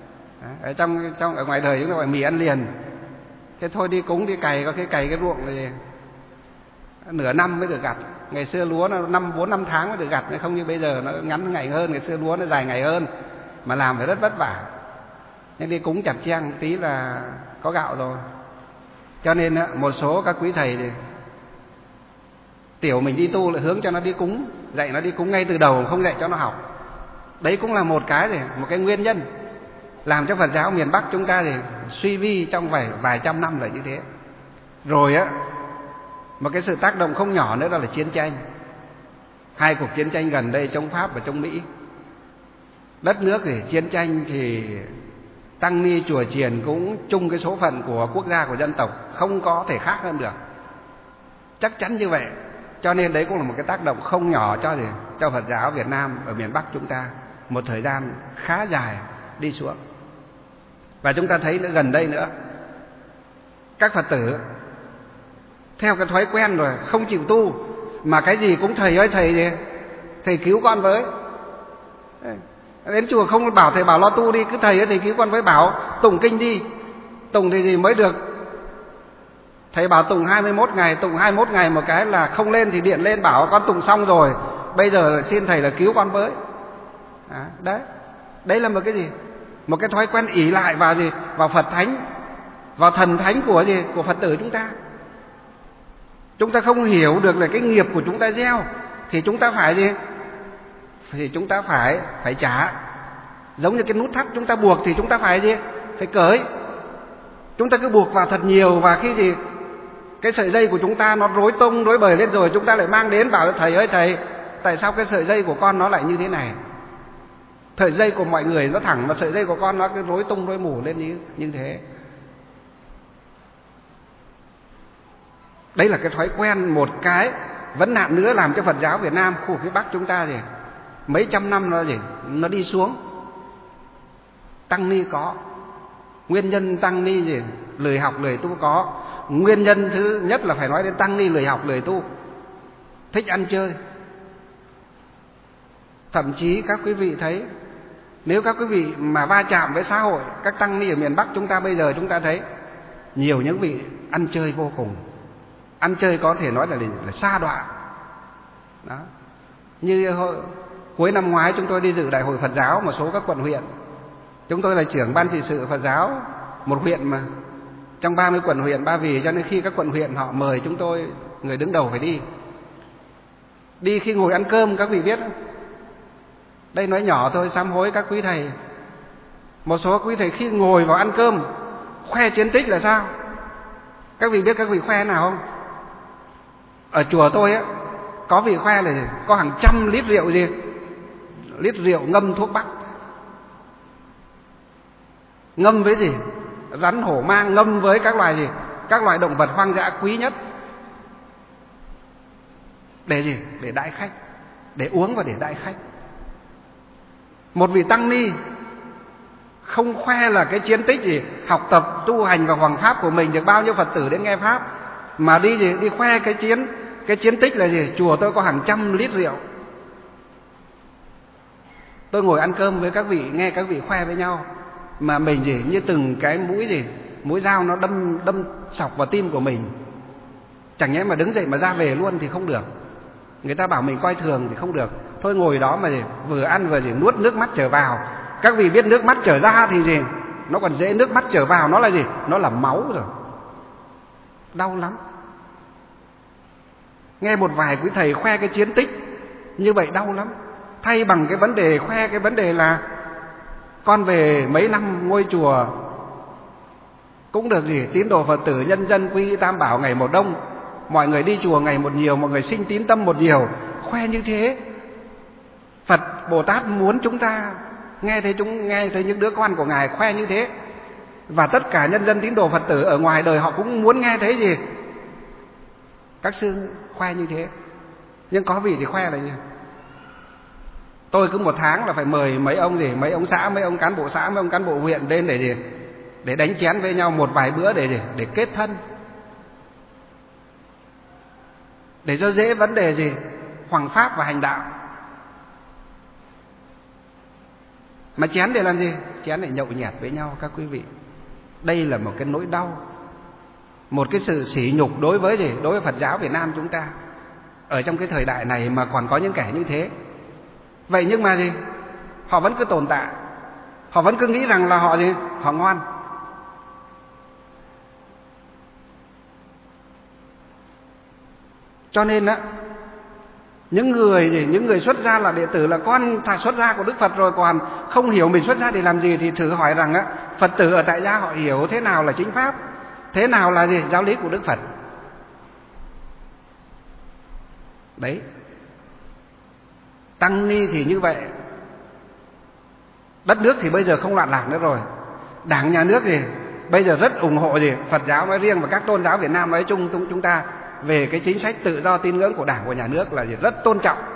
Ở ngoài đời chúng ta gọi mì ăn liền. Thế thôi đi cúng, đi cày, có cái cày cái ruộng thì nửa năm mới được gặt. Ngày xưa lúa nó 4-5 tháng mới được gặt, không như bây giờ nó ngắn ngày hơn. Ngày xưa lúa nó dài ngày hơn mà làm phải rất vất vả. Nhưng đi cúng chặt cheng tí là có gạo rồi. Cho nên một số các quý thầy thì tiểu mình đi tu lại hướng cho nó đi cúng, dạy nó đi cúng ngay từ đầu, không dạy cho nó học. Đấy cũng là một cái nguyên nhân làm cho Phật giáo miền Bắc chúng ta suy vi trong vài trăm năm là như thế. Rồi một cái sự tác động không nhỏ nữa đó là chiến tranh. 2 cuộc chiến tranh gần đây chống Pháp và chống Mỹ. Đất nước thì chiến tranh thì tăng ni chùa chiền cũng chung cái số phận của quốc gia, của dân tộc, không có thể khác hơn được. Chắc chắn như vậy. Cho nên đấy cũng là một cái tác động không nhỏ cho Phật giáo Việt Nam ở miền Bắc chúng ta một thời gian khá dài đi xuống. Và chúng ta thấy nữa gần đây nữa, các Phật tử theo cái thói quen rồi không chịu tu, mà cái gì cũng thầy ơi thầy cứu con với. Đến chùa không bảo thầy bảo lo tu đi, cứ thầy ơi thầy cứu con với, bảo tụng kinh đi. Tụng thì gì mới được. Thầy bảo tụng 21 ngày, tụng 21 ngày một cái là không lên thì điện lên bảo con tụng xong rồi, bây giờ xin thầy là cứu con với. Đấy là một cái gì? Một cái thói quen ỷ lại vào vào Phật thánh, vào thần thánh của Phật tử chúng ta. chúng ta không hiểu được là cái nghiệp của chúng ta gieo thì chúng ta phải gì? Thì chúng ta phải trả. Giống như cái nút thắt chúng ta buộc thì chúng ta phải gì? Phải cởi. Chúng ta cứ buộc vào thật nhiều, và khi gì cái sợi dây của chúng ta nó rối tung rối bời lên rồi, chúng ta lại mang đến bảo thầy ơi thầy, tại sao cái sợi dây của con nó lại như thế này? Sợi dây của mọi người nó thẳng, mà sợi dây của con nó cứ rối tung rối mù lên như thế. Đấy là cái thói quen, một cái vấn nạn nữa làm cho Phật giáo Việt Nam khu vực phía Bắc chúng ta gì mấy trăm năm nó đi xuống. Tăng ni có nguyên nhân, tăng ni gì lười học lười tu có. Nguyên nhân thứ nhất là phải nói đến tăng ni lười học lười tu, thích ăn chơi. Thậm chí các quý vị thấy, nếu các quý vị mà va chạm với xã hội, các tăng ni ở miền Bắc chúng ta bây giờ, chúng ta thấy nhiều những vị ăn chơi vô cùng. Ăn chơi có thể nói là sa đọa. Đó. Như cuối năm ngoái chúng tôi đi dự Đại hội Phật giáo một số các quận huyện. Chúng tôi là trưởng ban trị sự Phật giáo một huyện mà trong 30 quận huyện Ba Vì, cho nên khi các quận huyện họ mời chúng tôi, người đứng đầu phải đi. Đi khi ngồi ăn cơm, các vị biết không? Đây nói nhỏ thôi, sám hối các quý thầy. Một số quý thầy khi ngồi vào ăn cơm khoe chiến tích là sao? Các vị biết các vị khoe nào không? Ở chùa tôi á, có vị khoe là gì? Có hàng trăm lít rượu gì? Lít rượu ngâm thuốc bắc. Ngâm với gì? Rắn hổ mang, ngâm với các loài gì? Các loài động vật hoang dã quý nhất. Để gì? Để đãi khách. Để uống và để đãi khách. Một vị tăng ni không khoe là cái chiến tích gì học tập tu hành và hoằng pháp của mình, được bao nhiêu Phật tử đến nghe pháp, mà đi gì? Đi khoe cái chiến tích là gì? Chùa tôi có hàng trăm lít rượu. Tôi ngồi ăn cơm với các vị, nghe các vị khoe với nhau, mà mình gì như từng cái mũi gì, mũi dao nó đâm sọc vào tim của mình. Chẳng nhẽ mà đứng dậy mà ra về luôn thì không được. Người ta bảo mình coi thường thì không được. Thôi ngồi đó mà gì, vừa ăn vừa gì nuốt nước mắt trở vào. Các vị biết nước mắt trở ra thì gì? Nó còn dễ, nước mắt trở vào nó là gì? Nó là máu rồi. Đau lắm. Nghe một vài quý thầy khoe cái chiến tích như vậy đau lắm. Thay bằng cái vấn đề khoe cái vấn đề là con về mấy năm ngôi chùa cũng được gì, tín đồ Phật tử nhân dân quy y Tam Bảo ngày một đông, mọi người đi chùa ngày một nhiều, mọi người sinh tín tâm một nhiều. Khoe như thế, Phật Bồ Tát muốn chúng ta nghe thấy những đứa con của Ngài khoe như thế. Và tất cả nhân dân tín đồ Phật tử ở ngoài đời họ cũng muốn nghe thấy gì? Các sư khoe như thế. Nhưng có vị thì khoe là gì? Tôi cứ một tháng là phải mời mấy ông gì, mấy ông xã, mấy ông cán bộ xã, mấy ông cán bộ huyện lên để gì? Để đánh chén với nhau một vài bữa để gì? Để kết thân. Để cho dễ vấn đề gì? Hoằng pháp và hành đạo. Mà chén để làm gì? Chén để nhậu nhẹt với nhau các quý vị. Đây là một cái nỗi đau, một cái sự sỉ nhục đối với gì? Đối với Phật giáo Việt Nam chúng ta. Ở trong cái thời đại này mà còn có những kẻ như thế. Vậy nhưng mà gì? Họ vẫn cứ tồn tại. Họ vẫn cứ nghĩ rằng là họ gì? Họ ngoan. Cho nên á, những người xuất gia là đệ tử, là con xuất gia của Đức Phật rồi, còn không hiểu mình xuất gia để làm gì, thì thử hỏi rằng á, Phật tử ở tại gia họ hiểu thế nào là chính pháp, thế nào là gì? Giáo lý của Đức Phật. Đấy. Tăng ni thì như vậy. Đất nước thì bây giờ không loạn lạc nữa rồi. Đảng nhà nước thì bây giờ rất ủng hộ gì? Phật giáo nói riêng và các tôn giáo Việt Nam nói chung chúng ta về cái chính sách tự do tín ngưỡng của Đảng, của nhà nước là gì? Rất tôn trọng.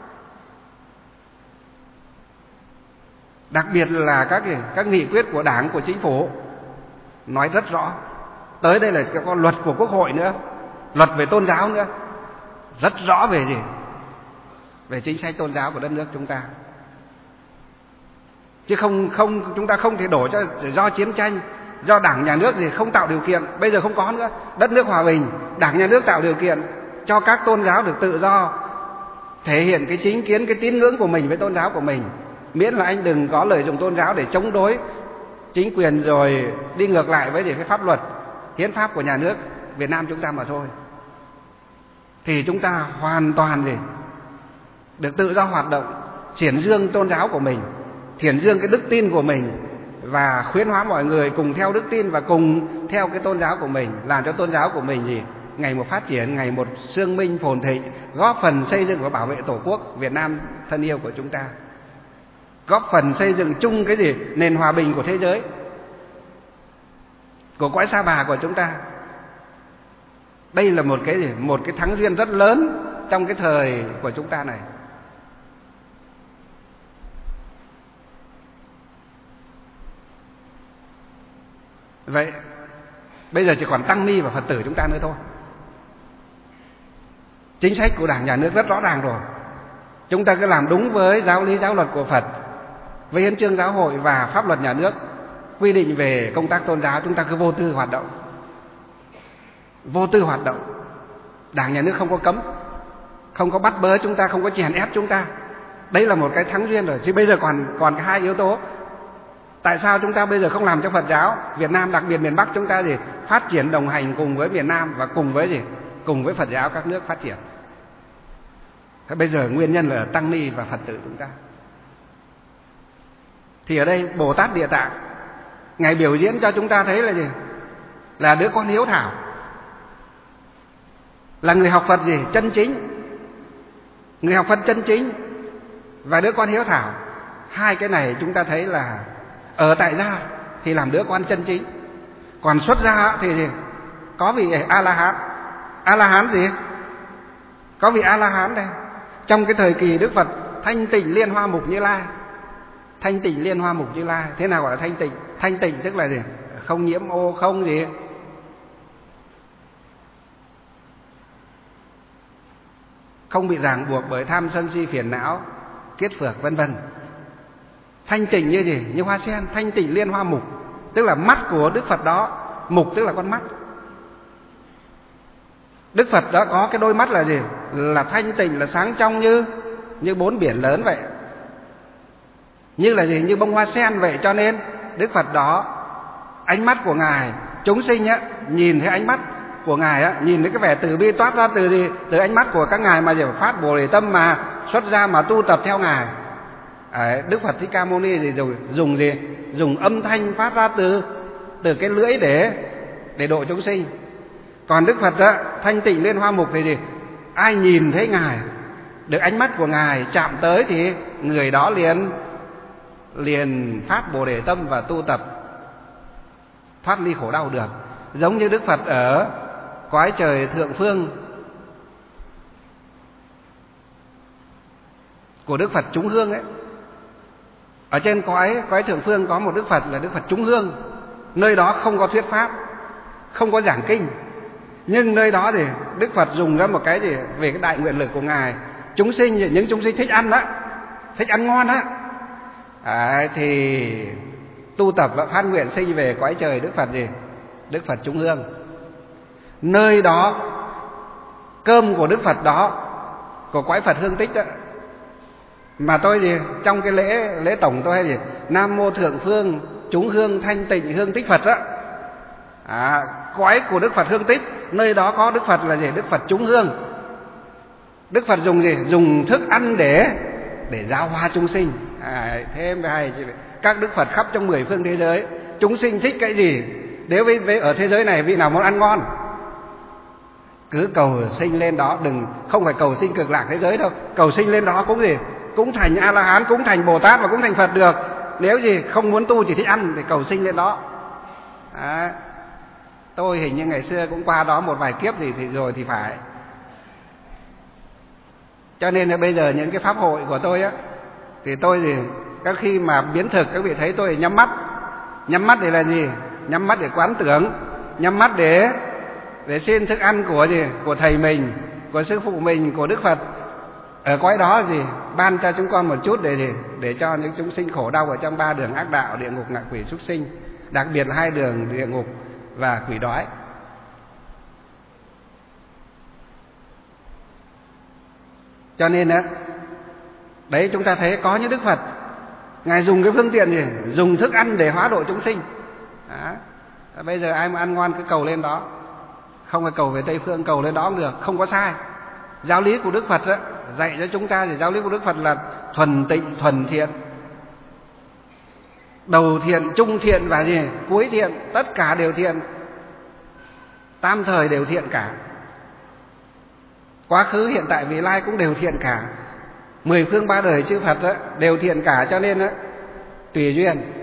Đặc biệt là các nghị quyết của Đảng, của Chính phủ nói rất rõ. Tới đây là có luật của Quốc hội nữa, luật về tôn giáo nữa, rất rõ về gì? Về chính sách tôn giáo của đất nước chúng ta. Chứ không chúng ta không thể đổ cho do chiến tranh, do Đảng nhà nước gì không tạo điều kiện. Bây giờ không có nữa. Đất nước hòa bình, Đảng nhà nước tạo điều kiện cho các tôn giáo được tự do thể hiện cái chính kiến, cái tín ngưỡng của mình với tôn giáo của mình. Miễn là anh đừng có lợi dụng tôn giáo để chống đối chính quyền rồi đi ngược lại với cái pháp luật, hiến pháp của nhà nước Việt Nam chúng ta mà thôi. thì chúng ta hoàn toàn gì được tự do hoạt động, triển dương tôn giáo của mình, triển dương cái đức tin của mình, và khuyến hóa mọi người cùng theo đức tin và cùng theo cái tôn giáo của mình, làm cho tôn giáo của mình gì ngày một phát triển, ngày một xương minh phồn thịnh, góp phần xây dựng và bảo vệ Tổ quốc Việt Nam thân yêu của chúng ta, góp phần xây dựng chung cái gì nền hòa bình của thế giới, của cõi Sa Bà của chúng ta. Đây là một cái thắng duyên rất lớn trong cái thời của chúng ta này. Vậy bây giờ chỉ còn tăng ni và Phật tử chúng ta nữa thôi. Chính sách của Đảng, Nhà nước rất rõ ràng rồi. Chúng ta cứ làm đúng với giáo lý giáo luật của Phật, với hiến chương giáo hội và pháp luật nhà nước quy định về công tác tôn giáo, chúng ta cứ vô tư hoạt động. Vô tư hoạt động. Đảng, Nhà nước không có cấm, không có bắt bớ chúng ta, không có chèn ép chúng ta. Đấy là một cái thắng duyên rồi. Chứ bây giờ còn hai yếu tố. Tại sao chúng ta bây giờ không làm cho Phật giáo Việt Nam, đặc biệt miền Bắc chúng ta phát triển đồng hành cùng với miền Nam và cùng với Phật giáo các nước phát triển? Thế bây giờ nguyên nhân là tăng ni và Phật tử chúng ta. Thì ở đây Bồ Tát Địa Tạng Ngài biểu diễn cho chúng ta thấy là gì? Là đứa con hiếu thảo, là người học Phật chân chính, người học Phật chân chính và đứa con hiếu thảo. Hai cái này chúng ta thấy là ở tại gia thì làm đứa con chân chính, còn xuất gia thì có vị A-la-hán. A-la-hán gì? Có vị A-la-hán đây. Trong cái thời kỳ Đức Phật thanh tịnh Liên Hoa Mục Như Lai. Thanh tịnh Liên Hoa Mục Như Lai. Thế nào gọi là thanh tịnh? Thanh tịnh tức là gì? Không nhiễm ô, không gì, không bị ràng buộc bởi tham sân si phiền não, kiết phược vân vân. Thanh tịnh như gì? Như hoa sen, thanh tịnh Liên Hoa Mục, tức là mắt của Đức Phật đó. Mục tức là con mắt. Đức Phật đó có cái đôi mắt là gì? Là thanh tịnh, là sáng trong như bốn biển lớn vậy. Như là gì? Như bông hoa sen vậy. Cho nên Đức Phật đó, ánh mắt của Ngài, chúng sinh á, nhìn thấy ánh mắt của Ngài á, nhìn thấy cái vẻ từ bi toát ra từ gì? Từ ánh mắt của các Ngài mà phát Bồ Đề tâm mà xuất ra mà tu tập theo Ngài. Đức Phật Thích Ca Mâu Ni thì dùng gì? Dùng âm thanh phát ra từ cái lưỡi để độ chúng sinh. Còn Đức Phật đó, thanh tịnh Liên Hoa Mục thì gì? Ai nhìn thấy Ngài, được ánh mắt của Ngài chạm tới thì người đó liền phát Bồ Đề tâm và tu tập thoát ly khổ đau được. Giống như Đức Phật ở cõi trời thượng phương của Đức Phật Chúng Hương ấy. Ở trên cõi thượng phương có một Đức Phật là Đức Phật Chúng Hương. Nơi đó không có thuyết pháp, không có giảng kinh, nhưng nơi đó thì Đức Phật dùng ra một cái gì về cái đại nguyện lực của Ngài. Chúng sinh, những chúng sinh thích ăn đó, thích ăn ngon á, thì tu tập và phát nguyện sinh về cõi trời Đức Phật gì? Đức Phật Chúng Hương. Nơi đó cơm của Đức Phật đó, của cõi Phật Hương Tích đó, mà tôi trong cái lễ tổng tôi hay Nam Mô Thượng Phương Chúng Hương Thanh Tịnh Hương Tích Phật đó, cõi của Đức Phật Hương Tích, nơi đó có Đức Phật là gì? Đức Phật Chúng Hương. Đức Phật dùng gì? Dùng thức ăn để giáo hóa chúng sinh. Thêm hay các Đức Phật khắp trong 10 phương thế giới, chúng sinh thích cái gì? Nếu với ở thế giới này vị nào muốn ăn ngon, cứ cầu sinh lên đó, không phải cầu sinh cực lạc thế giới đâu, cầu sinh lên đó cũng gì? Cũng thành A-la-hán, cũng thành Bồ Tát và cũng thành Phật được. Nếu gì không muốn tu chỉ thích ăn thì cầu sinh lên đó. Tôi hình như ngày xưa cũng qua đó một vài kiếp thì rồi thì phải. Cho nên là bây giờ những cái pháp hội của tôi á, thì tôi các khi mà biến thực các vị thấy tôi nhắm mắt để là gì? Nhắm mắt để quán tưởng, nhắm mắt để xin thức ăn của thầy mình, của sư phụ mình, của Đức Phật ở cõi đó ban cho chúng con một chút để cho những chúng sinh khổ đau ở trong 3 đường ác đạo, địa ngục, ngạ quỷ, súc sinh, đặc biệt là 2 đường địa ngục và quỷ đói. Cho nên đấy chúng ta thấy có những Đức Phật Ngài dùng cái phương tiện dùng thức ăn để hóa độ chúng sinh. Bây giờ ai mà ăn ngon cứ cầu lên đó, không phải cầu về Tây Phương, cầu lên đó cũng được, không có sai. Giáo lý của Đức Phật á, dạy cho chúng ta thì giáo lý của Đức Phật là thuần tịnh, thuần thiện. Đầu thiện, trung thiện và gì? Cuối thiện, tất cả đều thiện. Tam thời đều thiện cả. Quá khứ, hiện tại, vị lai cũng đều thiện cả. 10 phương 3 đời chư Phật á, đều thiện cả, cho nên á, tùy duyên.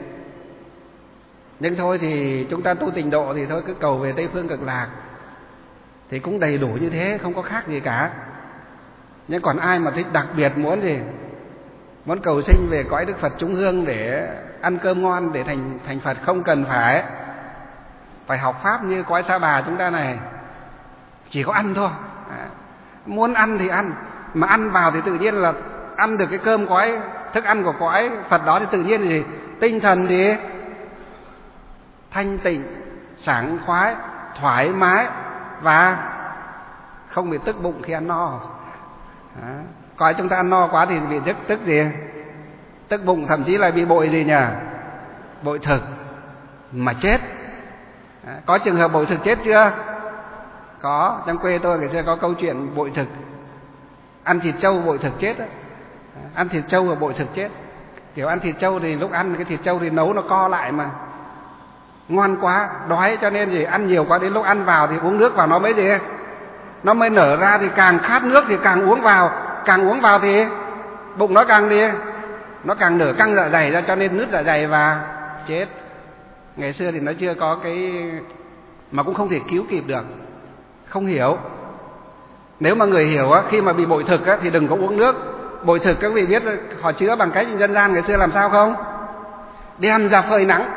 Nhưng thôi thì chúng ta tu tịnh độ thì thôi cứ cầu về Tây Phương Cực Lạc thì cũng đầy đủ như thế, không có khác gì cả. Nhưng còn ai mà thích đặc biệt muốn gì? Muốn cầu sinh về cõi Đức Phật Trung Hương để ăn cơm ngon để thành Phật, không cần phải học pháp như cõi Sa Bà chúng ta này, chỉ có ăn thôi. Muốn ăn thì ăn, mà ăn vào thì tự nhiên là ăn được cái cơm cõi, thức ăn của cõi Phật đó thì tự nhiên thì tinh thần thì thanh tịnh, sảng khoái, thoải mái và không bị tức bụng khi ăn no. Coi chúng ta ăn no quá thì bị tức gì? Tức bụng, thậm chí là bị bội gì nhỉ? Bội thực mà chết. Có trường hợp bội thực chết chưa? Có, trong quê tôi ngày xưa có câu chuyện bội thực. Ăn thịt trâu bội thực chết. Ăn thịt trâu và bội thực chết. Kiểu ăn thịt trâu thì lúc ăn cái thịt trâu thì nấu nó co lại mà, ngon quá, đói cho nên gì ăn nhiều quá, đến lúc ăn vào thì uống nước vào nó mới gì? Nó mới nở ra, thì càng khát nước thì càng uống vào thì bụng nó càng đi, nó càng nở căng dạ dày ra, cho nên nứt dạ dày và chết. Ngày xưa thì nó chưa có cái, mà cũng không thể cứu kịp được, không hiểu. Nếu mà người hiểu á, khi mà bị bội thực á, thì đừng có uống nước. Bội thực các vị biết họ chữa bằng cách dân gian ngày xưa làm sao không? Đem ra phơi nắng.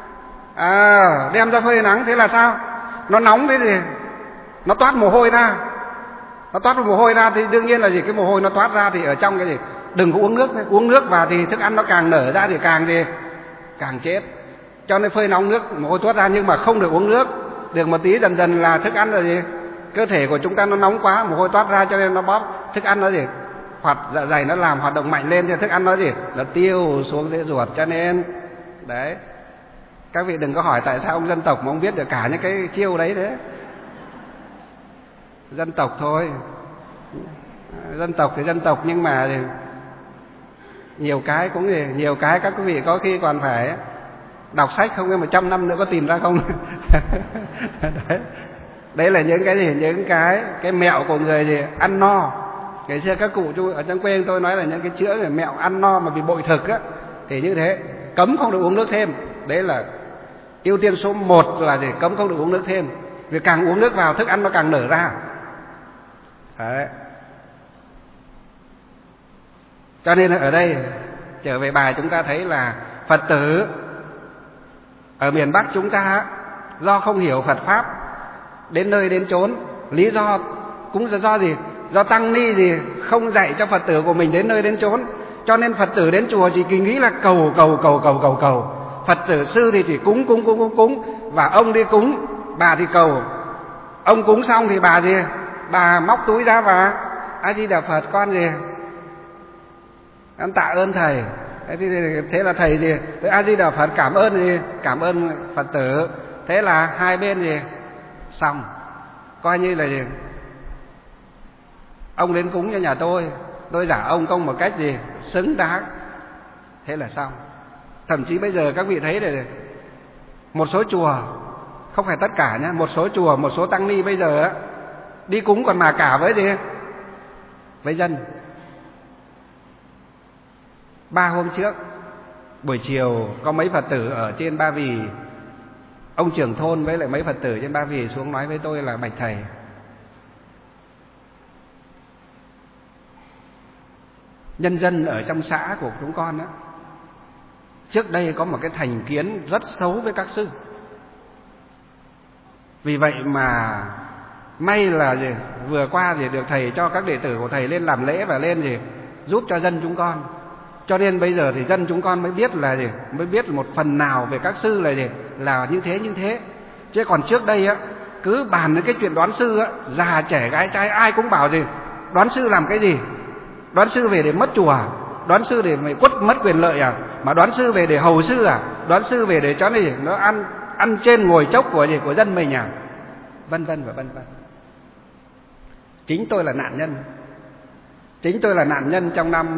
Đem ra phơi nắng, thế là sao? Nó nóng thế gì? Nó toát mồ hôi ra. Nó toát mồ hôi ra thì đương nhiên là gì? Cái mồ hôi nó toát ra thì ở trong cái gì? Đừng có uống nước. Uống nước vào thì thức ăn nó càng nở ra thì càng gì? Càng chết. Cho nên phơi nóng nước, mồ hôi toát ra, nhưng mà không được uống nước. Được một tí dần dần là thức ăn là gì? Cơ thể của chúng ta nó nóng quá, mồ hôi toát ra cho nên nó bóp thức ăn nó gì? Hoạt dạ dày nó làm hoạt động mạnh lên thì thức ăn nó gì? Nó tiêu xuống dưới ruột, cho nên đấy. Các vị đừng có hỏi tại sao ông dân tộc mà ông biết được cả những cái chiêu đấy thế. Dân tộc thôi. Dân tộc thì dân tộc, nhưng mà nhiều cái cũng gì, nhiều cái các quý vị có khi còn phải đọc sách không, 100 năm nữa có tìm ra không? Đấy là những cái gì, những cái mẹo của người gì ăn no. Ngày xưa các cụ ở trong quê tôi nói là những cái chữa mẹo ăn no mà bị bội thực á, thì như thế, cấm không được uống nước thêm. Đấy là ưu tiên số 1 là gì? Cấm không được uống nước thêm. Vì càng uống nước vào thức ăn nó càng nở ra. Đấy. Cho nên ở đây trở về bài chúng ta thấy là Phật tử ở miền Bắc chúng ta do không hiểu Phật pháp, đến nơi đến chốn, lý do cũng là do gì? Do tăng ni gì không dạy cho Phật tử của mình đến nơi đến chốn. Cho nên Phật tử đến chùa chỉ nghĩ là cầu. Phật tử sư thì chỉ cúng, và ông đi cúng, bà thì cầu. Ông cúng xong thì bà gì? Bà móc túi ra và A Di Đà Phật, con gì? Con tạ ơn thầy. Thế là thầy gì? A Di Đà Phật cảm ơn gì? Cảm ơn Phật tử. Thế là hai bên gì? Xong. Coi như là gì? Ông đến cúng cho nhà tôi giả ông công một cách gì? Xứng đáng. Thế là xong. Thậm chí bây giờ các vị thấy này, một số chùa, không phải tất cả nhé, một số chùa, một số tăng ni bây giờ á, đi cúng còn mà cả với gì? Với dân. 3 hôm trước, buổi chiều có mấy Phật tử ở trên Ba Vì, ông trưởng thôn với lại mấy Phật tử trên Ba Vì xuống nói với tôi là: bạch thầy, nhân dân ở trong xã của chúng con á, trước đây có một cái thành kiến rất xấu với các sư. Vì vậy mà may là gì? Vừa qua thì được thầy cho các đệ tử của thầy lên làm lễ và lên gì? Giúp cho dân chúng con. Cho nên bây giờ thì dân chúng con mới biết là gì? Mới biết một phần nào về các sư là gì? Là như thế. Chứ còn trước đây á, cứ bàn đến cái chuyện đoán sư á, già trẻ gái trai ai cũng bảo gì? Đoán sư làm cái gì? Đoán sư về để mất chùa, đoán sư để mày quất mất quyền lợi à? Mà đoán sư về để hầu sư à? Đoán sư về để cho này nó ăn trên ngồi chốc của gì? Của dân mình à? Vân vân và vân vân. Chính tôi là nạn nhân. Chính tôi là nạn nhân trong năm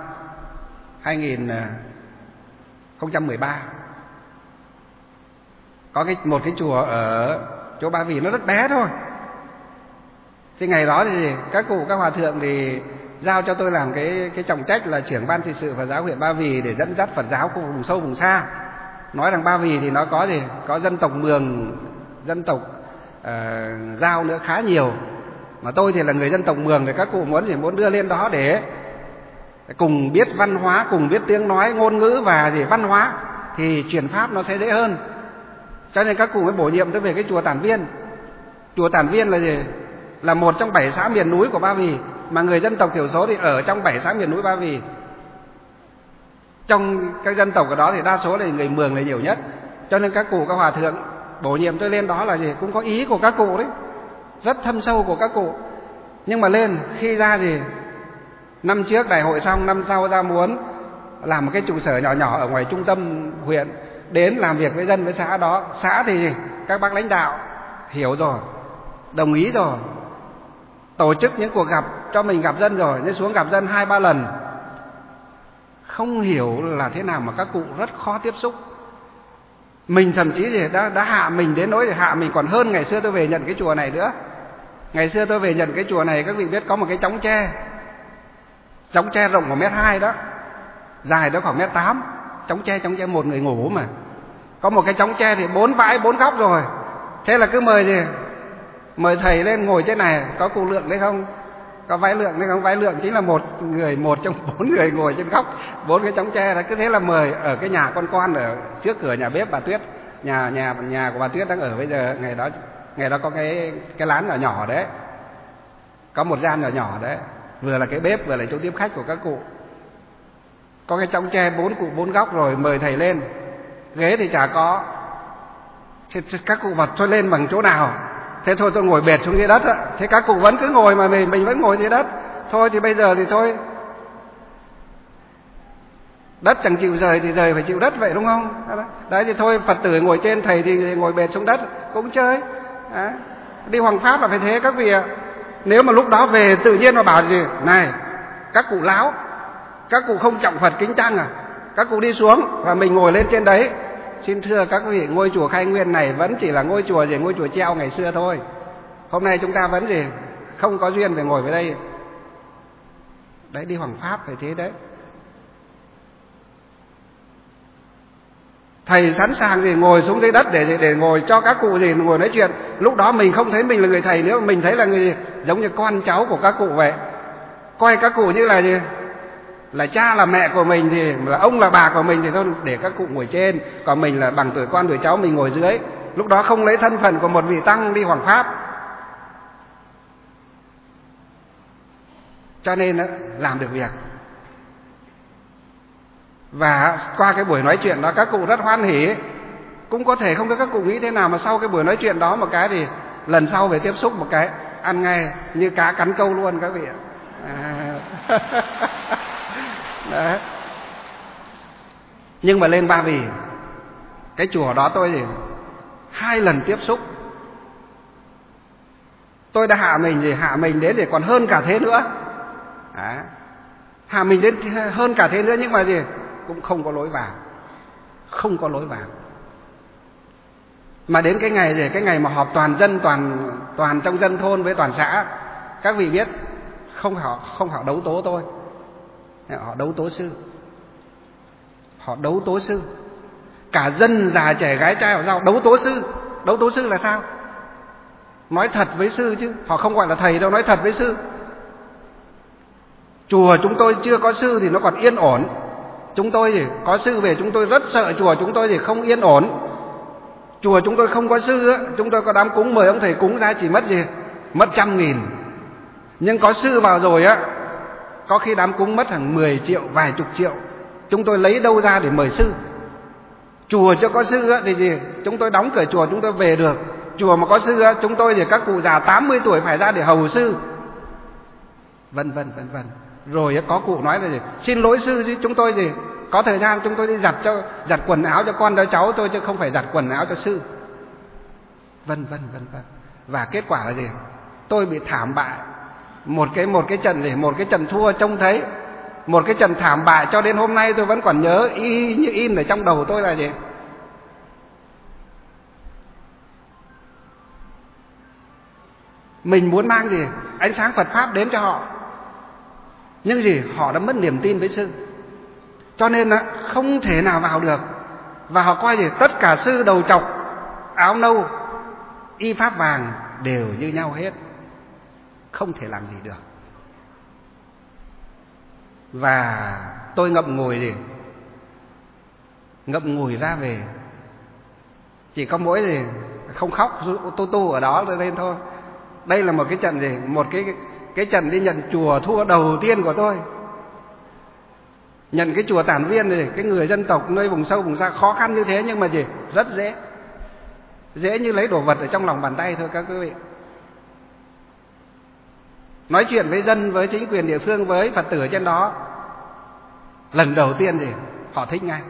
2013. Có một cái chùa ở chỗ Ba Vì nó rất bé thôi. Thì ngày đó thì các cụ các hòa thượng thì giao cho tôi làm cái trọng trách là trưởng ban trị sự Phật giáo huyện Ba Vì để dẫn dắt Phật giáo của vùng sâu vùng xa. Nói rằng Ba Vì thì nó có gì? Có dân tộc Mường, dân tộc Dao nữa khá nhiều. Mà tôi thì là người dân tộc Mường, thì các cụ muốn đưa lên đó để cùng biết văn hóa, cùng biết tiếng nói, ngôn ngữ và văn hóa thì truyền pháp nó sẽ dễ hơn. Cho nên các cụ mới bổ nhiệm tôi về cái chùa Tản Viên. Chùa Tản Viên là gì? Là một trong 7 xã miền núi của Ba Vì, mà người dân tộc thiểu số thì ở trong 7 xã miền núi Ba Vì. Trong các dân tộc ở đó thì đa số là người Mường là nhiều nhất. Cho nên các cụ các hòa thượng bổ nhiệm tôi lên đó là gì? Cũng có ý của các cụ đấy, rất thâm sâu của các cụ. Nhưng mà lên khi ra thì năm trước đại hội xong, năm sau ra muốn làm một cái trụ sở nhỏ nhỏ ở ngoài trung tâm huyện, đến làm việc với dân với xã đó. Xã thì các bác lãnh đạo hiểu rồi, đồng ý rồi, tổ chức những cuộc gặp cho mình gặp dân rồi, nhưng xuống gặp dân 2-3 lần không hiểu là thế nào mà các cụ rất khó tiếp xúc. Mình thậm chí thì đã hạ mình đến nỗi thì hạ mình còn hơn ngày xưa tôi về nhận cái chùa này nữa. Ngày xưa tôi về nhận cái chùa này, các vị biết có một cái chóng tre rộng khoảng 1m2 đó, dài đó khoảng 1m8. Chóng tre một người ngủ mà. Có một cái chóng tre thì 4 vãi 4 góc rồi. Thế là cứ mời thầy lên ngồi trên này. Có cụ Lượng đấy không? Có Vái Lượng đấy không? Vái Lượng chính là một trong 4 người ngồi trên góc 4 cái chóng tre đó. Cứ thế là mời ở cái nhà con ở trước cửa nhà bếp bà Tuyết. Nhà của bà Tuyết đang ở bây giờ. Ngày đó có cái lán nhỏ nhỏ đấy, có một gian nhỏ nhỏ đấy, vừa là cái bếp vừa là chỗ tiếp khách của các cụ. Có cái chóng tre 4 cụ 4 góc rồi, mời thầy lên. Ghế thì chả có. Thế các cụ bảo thôi lên bằng chỗ nào? Thế thôi tôi ngồi bệt xuống dưới đất á. Thế các cụ vẫn cứ ngồi mà mình vẫn ngồi dưới đất. Thôi thì bây giờ thì thôi, đất chẳng chịu rời thì rời phải chịu đất vậy, đúng không? Đấy thì thôi, Phật tử ngồi trên, thầy thì ngồi bệt xuống đất cũng chơi. Đấy. Đi hoằng pháp là phải thế các vị ạ. Nếu mà lúc đó về tự nhiên mà bảo gì này, các cụ láo, các cụ không trọng Phật kính tăng à, các cụ đi xuống và mình ngồi lên trên đấy. Xin thưa các vị, ngôi chùa Khai Nguyên này vẫn chỉ là ngôi chùa treo ngày xưa thôi. Hôm nay chúng ta vẫn không có duyên để ngồi với đây. Đấy, đi hoằng pháp phải thế đấy. Thầy sẵn sàng ngồi xuống dưới đất để ngồi cho các cụ ngồi nói chuyện. Lúc đó mình không thấy mình là người thầy nữa, mình thấy là người giống như con cháu của các cụ vậy. Coi các cụ như là cha là mẹ của mình, thì là ông là bà của mình, thì thôi để các cụ ngồi trên, còn mình là bằng tuổi con tuổi cháu, mình ngồi dưới. Lúc đó không lấy thân phận của một vị tăng đi hoằng pháp. Cho nên làm được việc. Và qua cái buổi nói chuyện đó các cụ rất hoan hỉ. Cũng có thể không biết các cụ nghĩ thế nào, mà sau cái buổi nói chuyện đó một cái thì lần sau về tiếp xúc một cái ăn ngay như cá cắn câu luôn các vị ạ. Đấy. Nhưng mà lên Ba Vì, cái chùa đó tôi 2 lần tiếp xúc. Tôi đã hạ mình đến để còn hơn cả thế nữa. Đấy. Hạ mình đến hơn cả thế nữa, nhưng mà cũng không có lối vào. Không có lối vào. Mà đến cái ngày mà họp toàn dân, toàn trong dân thôn với toàn xã, các vị biết không họ đấu tố tôi. Họ đấu tố sư. Họ đấu tố sư. Cả dân già trẻ gái trai họ sao đấu tố sư. Đấu tố sư là sao? Nói thật với sư chứ. Họ không gọi là thầy đâu, nói thật với sư. Chùa chúng tôi chưa có sư thì nó còn yên ổn. Chúng tôi có sư về chúng tôi rất sợ chùa chúng tôi không yên ổn. Chùa chúng tôi không có sư, chúng tôi có đám cúng, mời ông thầy cúng ra chỉ mất 100.000. Nhưng có sư vào rồi có khi đám cúng mất hàng 10 triệu, vài chục triệu. Chúng tôi lấy đâu ra để mời sư? Chùa chưa có sư thì chúng tôi đóng cửa chùa chúng tôi về được. Chùa mà có sư chúng tôi các cụ già 80 tuổi phải ra để hầu sư. Vân vân. Rồi có cụ nói là xin lỗi sư chứ chúng tôi có thời gian chúng tôi đi giặt quần áo cho con cho cháu tôi, chứ không phải giặt quần áo cho sư. Vân vân. Và kết quả là tôi bị thảm bại. Một cái trận gì, một cái trận thua trông thấy, một cái trận thảm bại cho đến hôm nay tôi vẫn còn nhớ y như in ở trong đầu tôi là gì? Mình muốn mang gì? Ánh sáng Phật Pháp đến cho họ. Nhưng gì? Họ đã mất niềm tin với sư. Cho nên không thể nào vào được. Và họ coi gì? Tất cả sư đầu trọc, áo nâu, y pháp vàng đều như nhau hết. Không thể làm gì được. Và tôi ngậm ngùi gì? Ngậm ngùi ra về. Chỉ có mỗi gì? Không khóc tu ở đó lên thôi. Đây là một cái trận gì? Một cái trận đi nhận chùa thua đầu tiên của tôi. Nhận cái chùa Tản Viên này, cái người dân tộc nơi vùng sâu vùng xa khó khăn như thế, nhưng mà gì? Rất dễ. Dễ như lấy đồ vật ở trong lòng bàn tay thôi các quý vị. Nói chuyện với dân, với chính quyền địa phương, với Phật tử ở trên đó, lần đầu tiên gì? Họ thích ngay.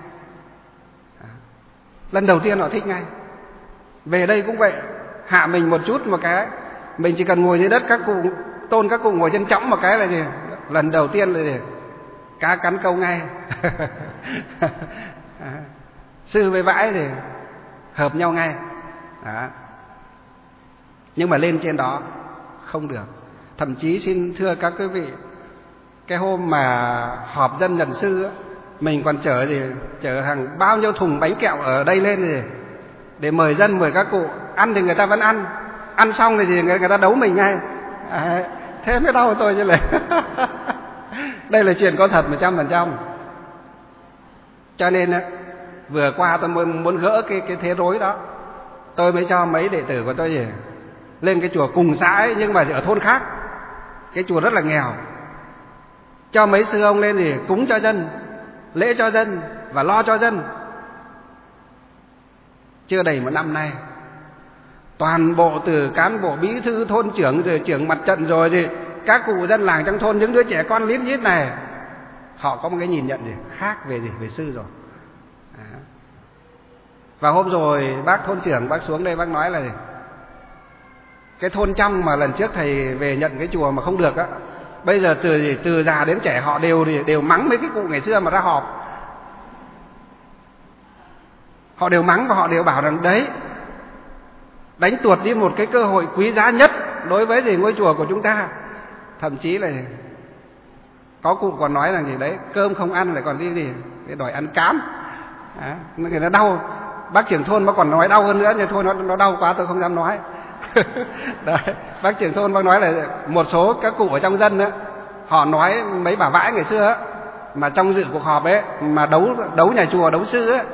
Lần đầu tiên họ thích ngay. Về đây cũng vậy, hạ mình một chút một cái, mình chỉ cần ngồi dưới đất, các cụ tôn các cụ ngồi trên chõng một cái là gì? Lần đầu tiên là gì? Cá cắn câu ngay. Sư với vãi thì hợp nhau ngay. Đó. Nhưng mà lên trên đó không được. Thậm chí xin thưa các quý vị, cái hôm mà họp dân nhận sư á, mình còn chở hàng bao nhiêu thùng bánh kẹo ở đây lên gì để mời dân, mời các cụ ăn, thì người ta vẫn ăn. Ăn xong thì người ta đấu mình ngay. Thế mới đau tôi chứ lại. Đây là chuyện có thật 100%. Cho nên vừa qua tôi muốn gỡ cái thế rối đó. Tôi mới cho mấy đệ tử của tôi gì lên cái chùa cùng xã ấy, nhưng mà ở thôn khác. Cái chùa rất là nghèo. Cho mấy sư ông lên gì cúng cho dân, lễ cho dân và lo cho dân. Chưa đầy một năm nay, toàn bộ từ cán bộ bí thư thôn trưởng rồi trưởng mặt trận rồi gì các cụ dân làng trong thôn, những đứa trẻ con lít nhít này, họ có một cái nhìn nhận gì khác về sư rồi. Đó. Và hôm rồi bác thôn trưởng bác xuống đây bác nói là gì? Cái thôn trong mà lần trước thầy về nhận cái chùa mà không được á, bây giờ từ già đến trẻ họ đều mắng mấy cái cụ ngày xưa mà ra họp. Họ đều mắng và họ đều bảo rằng đấy, đánh tuột đi một cái cơ hội quý giá nhất đối với ngôi chùa của chúng ta. Thậm chí là có cụ còn nói rằng gì đấy, cơm không ăn lại còn đi gì để đòi ăn cám. Người nó đau. Bác trưởng thôn nó còn nói đau hơn nữa, nhưng thôi nó đau quá tôi không dám nói. Đấy, bác trưởng thôn bác nói là một số các cụ ở trong dân á, họ nói mấy bà vãi ngày xưa á, mà trong dự cuộc họp ấy mà đấu nhà chùa, đấu sư á,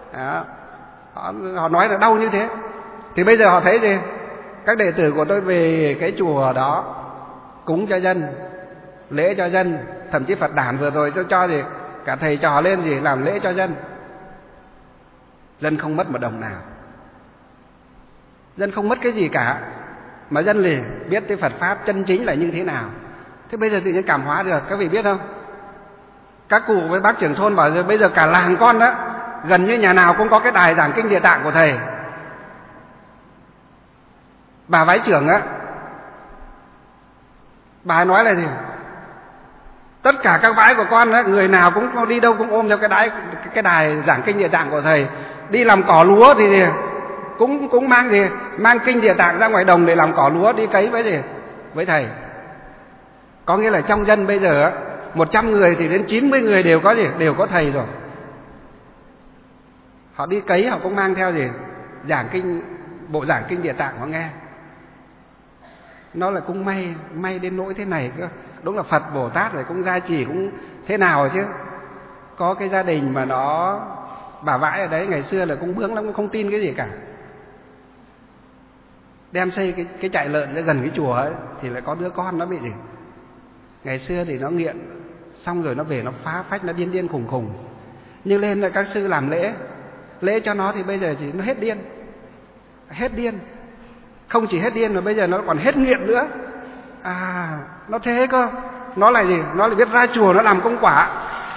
họ nói là đau như thế. Thì bây giờ họ thấy gì? Các đệ tử của tôi về cái chùa đó cúng cho dân, lễ cho dân, thậm chí Phật đản vừa rồi cho gì cả thầy trò lên gì làm lễ cho dân. Dân không mất một đồng nào. Dân không mất cái gì cả. Mà dân liền biết cái Phật Pháp chân chính là như thế nào. Thế bây giờ tự nhiên cảm hóa được, các vị biết không? Các cụ với bác trưởng thôn bảo rồi bây giờ cả làng con đó, gần như nhà nào cũng có cái đài giảng kinh Địa Tạng của thầy. Bà vái trưởng á, bà nói là gì? Tất cả các vái của con á, người nào cũng đi đâu cũng ôm theo cái đài giảng kinh Địa Tạng của thầy. Đi làm cỏ lúa thì cũng mang kinh Địa Tạng ra ngoài đồng để làm cỏ lúa, đi cấy với thầy. Có nghĩa là trong dân bây giờ 100 người thì đến 90 người đều có thầy rồi. Họ đi cấy họ cũng mang theo giảng kinh, bộ giảng kinh Địa Tạng họ nghe. Nó là cũng may đến nỗi thế này cơ. Đúng là Phật Bồ Tát rồi cũng gia trì cũng thế nào chứ. Có cái gia đình mà nó bà vãi ở đấy ngày xưa là cũng bướng lắm, cũng không tin cái gì cả. Đem xây cái trại lợn ra gần cái chùa ấy, thì lại có đứa con nó bị gì? Ngày xưa thì nó nghiện, xong rồi nó về nó phá phách, nó điên khùng khùng. Nhưng lên là các sư làm lễ cho nó thì bây giờ thì nó hết điên. Không chỉ hết điên mà bây giờ nó còn hết nghiện nữa. Nó thế cơ. Nó là gì? Nó lại biết ra chùa nó làm công quả.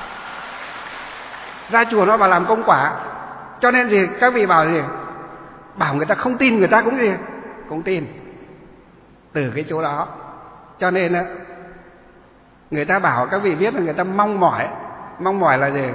Ra chùa nó mà làm công quả. Cho nên gì? Các vị bảo gì? Bảo người ta không tin, người ta cũng tin. Từ cái chỗ đó. Cho nên á, người ta bảo các vị biết là người ta mong mỏi là gì?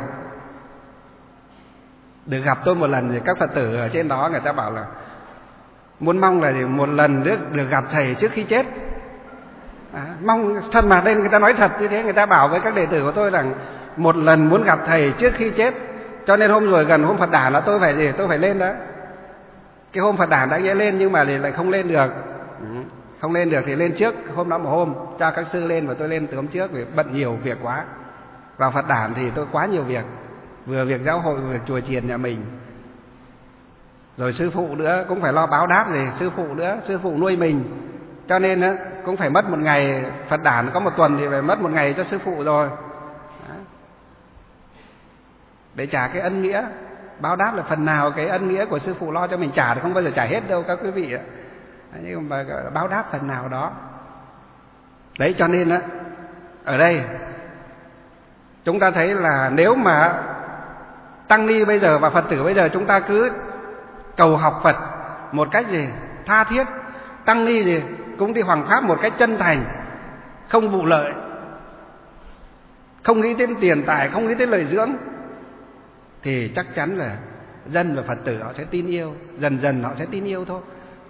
Được gặp tôi một lần. Thì các Phật tử ở trên đó người ta bảo là muốn mong là gì? Một lần được gặp thầy trước khi chết. Mong thật mà, đây người ta nói thật như thế. Người ta bảo với các đệ tử của tôi rằng một lần muốn gặp thầy trước khi chết. Cho nên hôm rồi gần hôm Phật đản là tôi phải gì? Tôi phải lên đó. Cái hôm Phật đản đã nghĩa lên nhưng mà thì lại không lên được. Không lên được thì lên trước hôm đó một hôm, cho các sư lên và tôi lên từ hôm trước vì bận nhiều việc quá. Vào Phật đản thì tôi quá nhiều việc, vừa việc giáo hội vừa việc chùa chiền nhà mình. Rồi sư phụ nữa cũng phải lo báo đáp gì, sư phụ nữa, sư phụ nuôi mình. Cho nên á cũng phải mất một ngày, Phật đản có một tuần thì phải mất một ngày cho sư phụ rồi. Để trả cái ân nghĩa, báo đáp là phần nào cái ân nghĩa của sư phụ lo cho mình, trả thì không bao giờ trả hết đâu các quý vị ạ. Nhưng mà báo đáp phần nào đó. Đấy, cho nên á, ở đây chúng ta thấy là nếu mà tăng ni bây giờ và Phật tử bây giờ chúng ta cứ cầu học Phật một cách gì? Tha thiết. Tăng ni gì? Cũng đi hoằng pháp một cách chân thành, không vụ lợi, không nghĩ đến tiền tài, không nghĩ đến lợi dưỡng, thì chắc chắn là dân và Phật tử họ sẽ tin yêu, dần dần họ sẽ tin yêu thôi.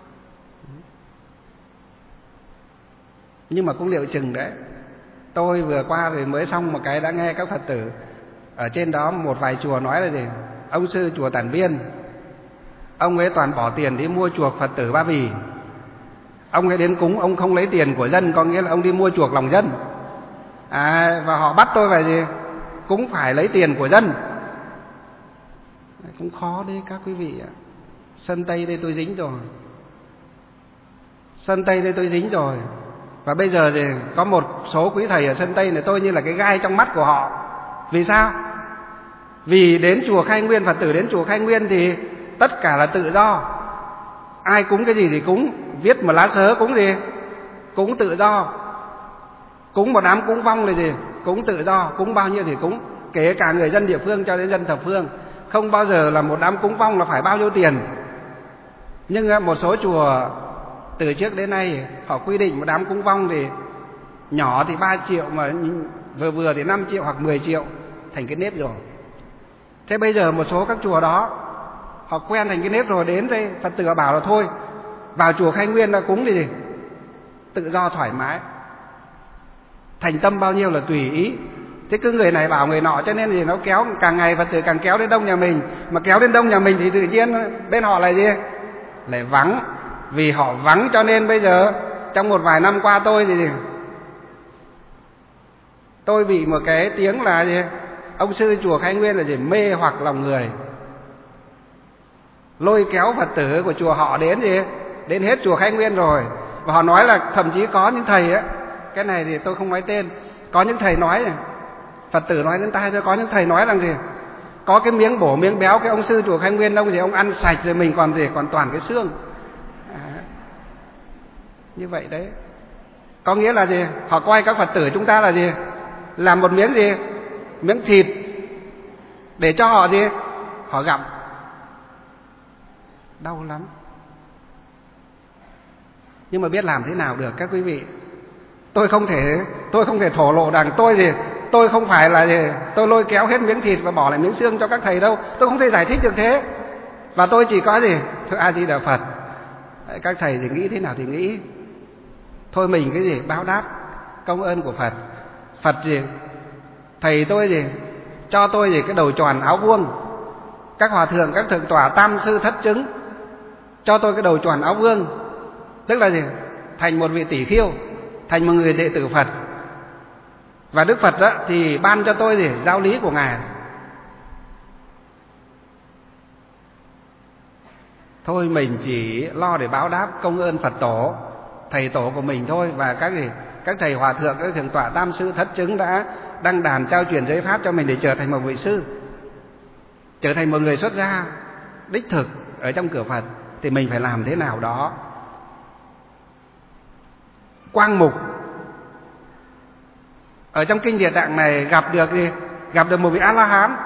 Nhưng mà cũng liệu chừng đấy. Tôi vừa qua thì mới xong một cái đã nghe các Phật tử ở trên đó một vài chùa nói là gì? Ông sư chùa Tản Biên, ông ấy toàn bỏ tiền đi mua chuộc Phật tử Ba Vì. Ông ấy đến cúng, ông không lấy tiền của dân, có nghĩa là ông đi mua chuộc lòng dân. Và họ bắt tôi phải gì? Cũng phải lấy tiền của dân. Cũng khó đấy các quý vị ạ. Sân Tây đây tôi dính rồi. Sân Tây đây tôi dính rồi. Và bây giờ thì có một số quý thầy ở sân Tây này tôi như là cái gai trong mắt của họ. Vì sao? Vì đến chùa Khai Nguyên, Phật tử đến chùa Khai Nguyên thì tất cả là tự do. Ai cúng cái gì thì cúng, viết một lá sớ cúng gì? Cúng tự do. Cúng một đám cúng vong là gì? Cúng tự do, cúng bao nhiêu thì cúng, kể cả người dân địa phương cho đến dân thập phương. Không bao giờ là một đám cúng vong là phải bao nhiêu tiền. Nhưng một số chùa từ trước đến nay họ quy định một đám cúng vong thì nhỏ thì 3 triệu, mà vừa thì 5 triệu hoặc 10 triệu, thành cái nếp rồi. Thế bây giờ một số các chùa đó họ quen thành cái nếp rồi, đến đây Phật tử bảo là thôi vào chùa Khai Nguyên là cúng gì? Tự do thoải mái, thành tâm bao nhiêu là tùy ý. Thế cứ người này bảo người nọ, cho nên thì nó kéo, càng ngày Phật tử càng kéo đến đông nhà mình. Mà kéo đến đông nhà mình thì tự nhiên bên họ là gì? Lại vắng. Vì họ vắng cho nên bây giờ trong một vài năm qua tôi thì tôi bị một cái tiếng là gì? Ông sư chùa Khai Nguyên là gì? Mê hoặc lòng người, lôi kéo Phật tử của chùa họ đến gì? Đến hết chùa Khai Nguyên rồi. Và họ nói là thậm chí có những thầy á, cái này thì tôi không nói tên, có những thầy nói này, Phật tử nói đến tai tôi, có những thầy nói rằng gì? Có cái miếng bổ miếng béo cái ông sư chùa Khai Nguyên ông gì, ông ăn sạch rồi mình còn gì? Còn toàn cái xương. Như vậy đấy. Có nghĩa là gì? Họ coi các Phật tử chúng ta là gì? Làm một miếng gì? Miếng thịt để cho họ gì? Họ gặm. Đau lắm. Nhưng mà biết làm thế nào được các quý vị? Tôi không thể thổ lộ rằng tôi gì? Tôi không phải là gì? Tôi lôi kéo hết miếng thịt và bỏ lại miếng xương cho các thầy đâu. Tôi không thể giải thích được thế. Và tôi chỉ có gì? Thưa A Di Đà Phật. Các thầy thì nghĩ thế nào thì nghĩ. Thôi mình cái gì? Báo đáp công ơn của Phật. Phật gì? Thầy tôi gì? Cho tôi gì? Cái đầu tròn áo vuông. Các hòa thượng, các thượng tọa tam sư thất chứng cho tôi cái đầu tròn áo vuông. Tức là gì? Thành một vị tỷ khiêu, thành một người đệ tử Phật. Và Đức Phật đó thì ban cho tôi gì? Giáo lý của Ngài. Thôi mình chỉ lo để báo đáp công ơn Phật tổ, thầy tổ của mình thôi. Và các thầy hòa thượng, các thượng tọa tam sư thất chứng đã đăng đàn trao truyền giới pháp cho mình để trở thành một vị sư, trở thành một người xuất gia đích thực ở trong cửa Phật. Thì mình phải làm thế nào đó. Quang Mục ở trong kinh Địa Tạng này gặp được gì? Gặp được một vị A-la-hán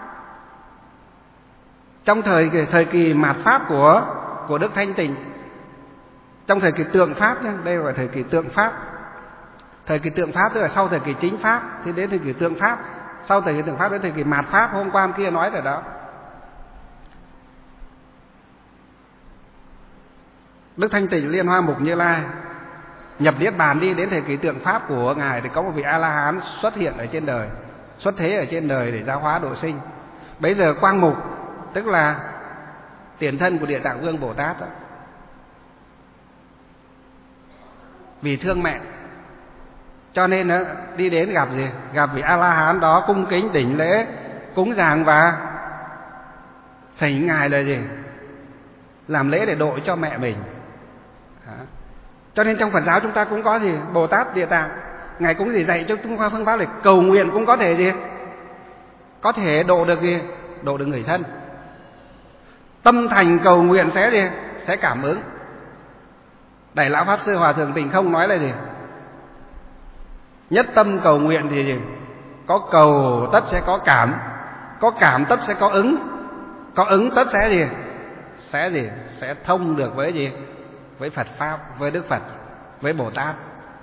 trong thời kỳ mạt pháp của Đức Thanh Tịnh, trong thời kỳ tượng pháp nhé, đây là thời kỳ tượng pháp. Thời kỳ tượng Pháp tức là sau thời kỳ chính Pháp, thì đến thời kỳ tượng Pháp, sau thời kỳ tượng Pháp đến thời kỳ mạt Pháp, hôm qua hôm kia nói rồi đó. Đức Thanh Tịnh Liên Hoa Mục Như Lai nhập niết bàn đi đến thời kỳ tượng Pháp của ngài thì có một vị A La Hán xuất hiện ở trên đời, xuất thế ở trên đời để giáo hóa độ sinh. Bấy giờ Quang Mục tức là tiền thân của Địa Tạng Vương Bồ Tát đó, vì thương mẹ cho nên đó, đi đến gặp gì? Gặp vị A La Hán đó, cung kính đảnh lễ, cúng dường và thỉnh ngài là gì? Làm lễ để độ cho mẹ mình. Cho nên trong Phật giáo chúng ta cũng có gì? Bồ Tát Địa Tạng, ngài cũng gì dạy cho chúng ta phương pháp để cầu nguyện cũng có thể gì? Có thể độ được gì? Độ được người thân. Tâm thành cầu nguyện sẽ gì? Sẽ cảm ứng. Đại lão Pháp Sư Hòa Thượng Tình Không nói là gì? Nhất tâm cầu nguyện thì gì? Có cầu tất sẽ có cảm tất sẽ có ứng tất sẽ gì? Sẽ gì? Sẽ thông được với gì? Với Phật Pháp, với Đức Phật, với Bồ Tát.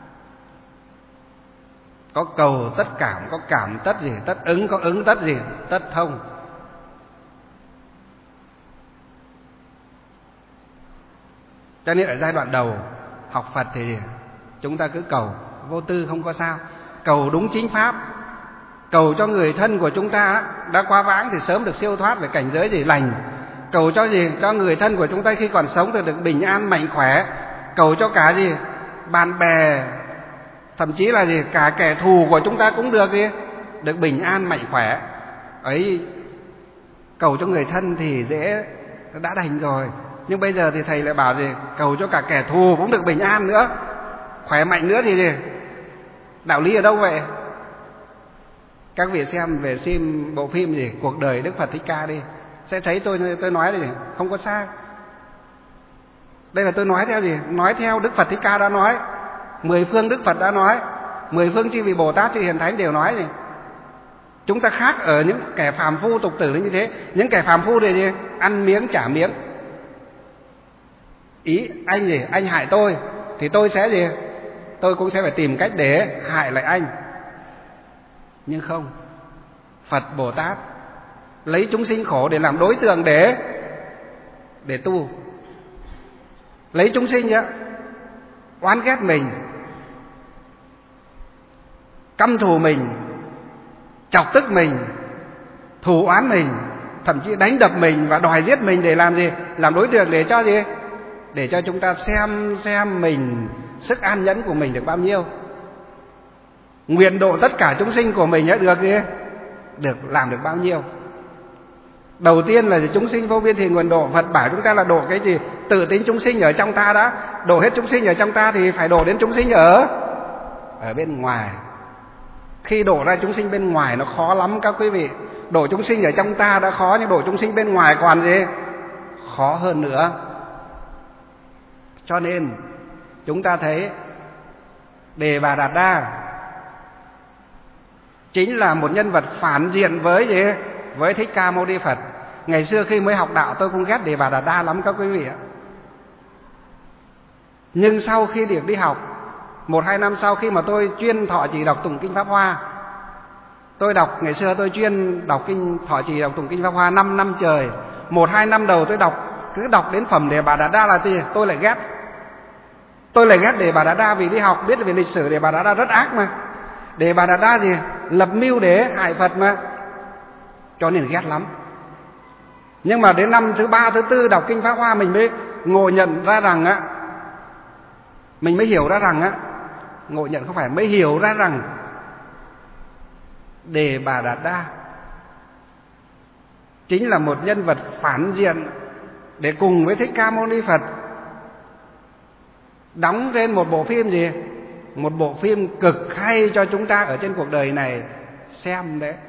Có cầu tất cảm, có cảm tất gì? Tất ứng, có ứng tất gì? Tất thông. Cho nên ở giai đoạn đầu học Phật thì chúng ta cứ cầu vô tư không có sao. Cầu đúng chính Pháp, cầu cho người thân của chúng ta đã quá vãng thì sớm được siêu thoát về cảnh giới gì lành. Cầu cho gì? Cho người thân của chúng ta khi còn sống thì được bình an mạnh khỏe. Cầu cho cả gì? Bạn bè, thậm chí là gì? Cả kẻ thù của chúng ta cũng được gì? Được bình an mạnh khỏe. Ấy, cầu cho người thân thì dễ, đã đành rồi. Nhưng bây giờ thì thầy lại bảo gì? Cầu cho cả kẻ thù cũng được bình an nữa, khỏe mạnh nữa thì gì? Đạo lý ở đâu vậy? Các vị xem về phim, bộ phim gì Cuộc Đời Đức Phật Thích Ca đi, sẽ thấy tôi nói gì không có sai. Đây là tôi nói theo gì? Nói theo Đức Phật Thích Ca đã nói, 10 phương Đức Phật đã nói, 10 phương chư vị Bồ Tát chư Hiền Thánh đều nói gì? Chúng ta khác ở những kẻ phàm phu tục tử như thế. Những kẻ phàm phu thì gì? Ăn miếng trả miếng. Ý anh gì? Anh hại tôi thì tôi sẽ gì? Tôi cũng sẽ phải tìm cách để hại lại anh. Nhưng không, Phật Bồ Tát lấy chúng sinh khổ để làm đối tượng để tu. Lấy chúng sinh á oán ghét mình, căm thù mình, chọc tức mình, thù oán mình, thậm chí đánh đập mình và đòi giết mình để làm gì? Làm đối tượng để cho gì? Để cho chúng ta xem mình sức an nhẫn của mình được bao nhiêu. Nguyện độ tất cả chúng sinh của mình được gì? Được làm được bao nhiêu. Đầu tiên là chúng sinh vô biên thì nguyện độ. Phật bảo chúng ta là độ cái gì? Tự tính chúng sinh ở trong ta đã. Độ hết chúng sinh ở trong ta thì phải độ đến chúng sinh ở bên ngoài. Khi đổ ra chúng sinh bên ngoài nó khó lắm các quý vị. Đổ chúng sinh ở trong ta đã khó, nhưng đổ chúng sinh bên ngoài còn gì? Khó hơn nữa. Cho nên chúng ta thấy Đề Bà Đạt Đa chính là một nhân vật phản diện với gì? Với Thích Ca Mâu Ni Phật. Ngày xưa khi mới học đạo tôi cũng ghét Đề Bà Đạt Đa lắm các quý vị ạ. Nhưng sau khi được đi học 1-2 năm sau, khi mà tôi chuyên thọ trì đọc tụng kinh Pháp Hoa, tôi đọc, ngày xưa tôi chuyên đọc kinh, thọ trì đọc tụng kinh Pháp Hoa 5 năm trời. 1-2 năm đầu tôi cứ đọc đến phẩm Đề Bà Đạt Đa là tôi lại ghét. Tôi lại ghét Đề Bà Đạt Đa vì đi học biết về lịch sử Đề Bà Đạt Đa rất ác mà. Đề Bà Đạt Đa gì? Lập mưu để hại Phật mà. Cho nên ghét lắm. Nhưng mà đến năm thứ 3, thứ 4 đọc kinh Pháp Hoa mình mới ngộ nhận ra rằng á, mình mới hiểu ra rằng á, ngộ nhận không phải, mới hiểu ra rằng Đề Bà Đạt Đa chính là một nhân vật phản diện để cùng với Thích Ca Mâu Ni Phật đóng trên một bộ phim gì? Một bộ phim cực hay cho chúng ta ở trên cuộc đời này xem đấy.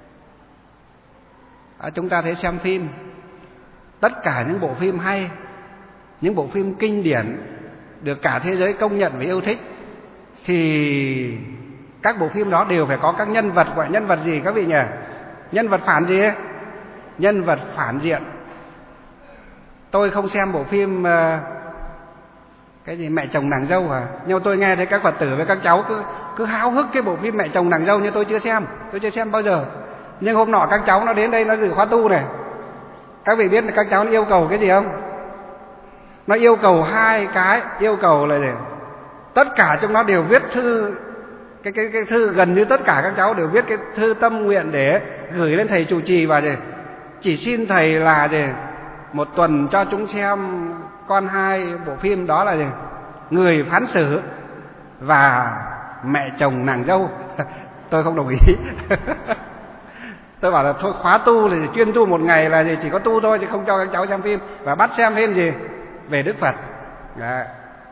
Chúng ta thấy xem phim, tất cả những bộ phim hay, những bộ phim kinh điển được cả thế giới công nhận và yêu thích, thì các bộ phim đó đều phải có các nhân vật, gọi nhân vật gì các vị nhỉ? Nhân vật phản gì? Nhân vật phản diện. Tôi không xem bộ phim cái gì Mẹ Chồng Nàng Dâu à, nhưng tôi nghe thấy các Phật tử với các cháu cứ cứ háo hức cái bộ phim Mẹ chồng nàng dâu, nhưng tôi chưa xem bao giờ. Nhưng hôm nọ các cháu nó đến đây nó dự khóa tu này. Các vị biết là các cháu nó yêu cầu cái gì không? Nó yêu cầu 2 cái, yêu cầu là gì? Tất cả chúng nó đều viết thư, cái thư, gần như tất cả các cháu đều viết cái thư tâm nguyện để gửi lên thầy trụ trì, và gì? Chỉ xin thầy là gì? Một tuần cho chúng xem con 2 bộ phim, đó là gì? Người phán xử và Mẹ chồng nàng dâu. Tôi không đồng ý. Tôi bảo là thôi, khóa tu thì chuyên tu một ngày là gì? Chỉ có tu thôi, chứ không cho các cháu xem phim. Và bắt xem phim gì? Về Đức Phật. Đấy.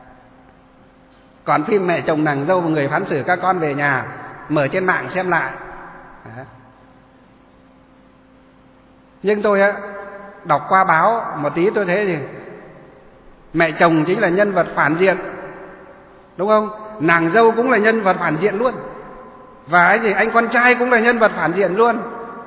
Còn phim Mẹ chồng nàng dâu và Người phán xử các con về nhà mở trên mạng xem lại. Đấy. Nhưng tôi đọc qua báo một tí tôi thấy gì? Mẹ chồng chính là nhân vật phản diện, đúng không? Nàng dâu cũng là nhân vật phản diện luôn. Và cái gì? Anh con trai cũng là nhân vật phản diện luôn.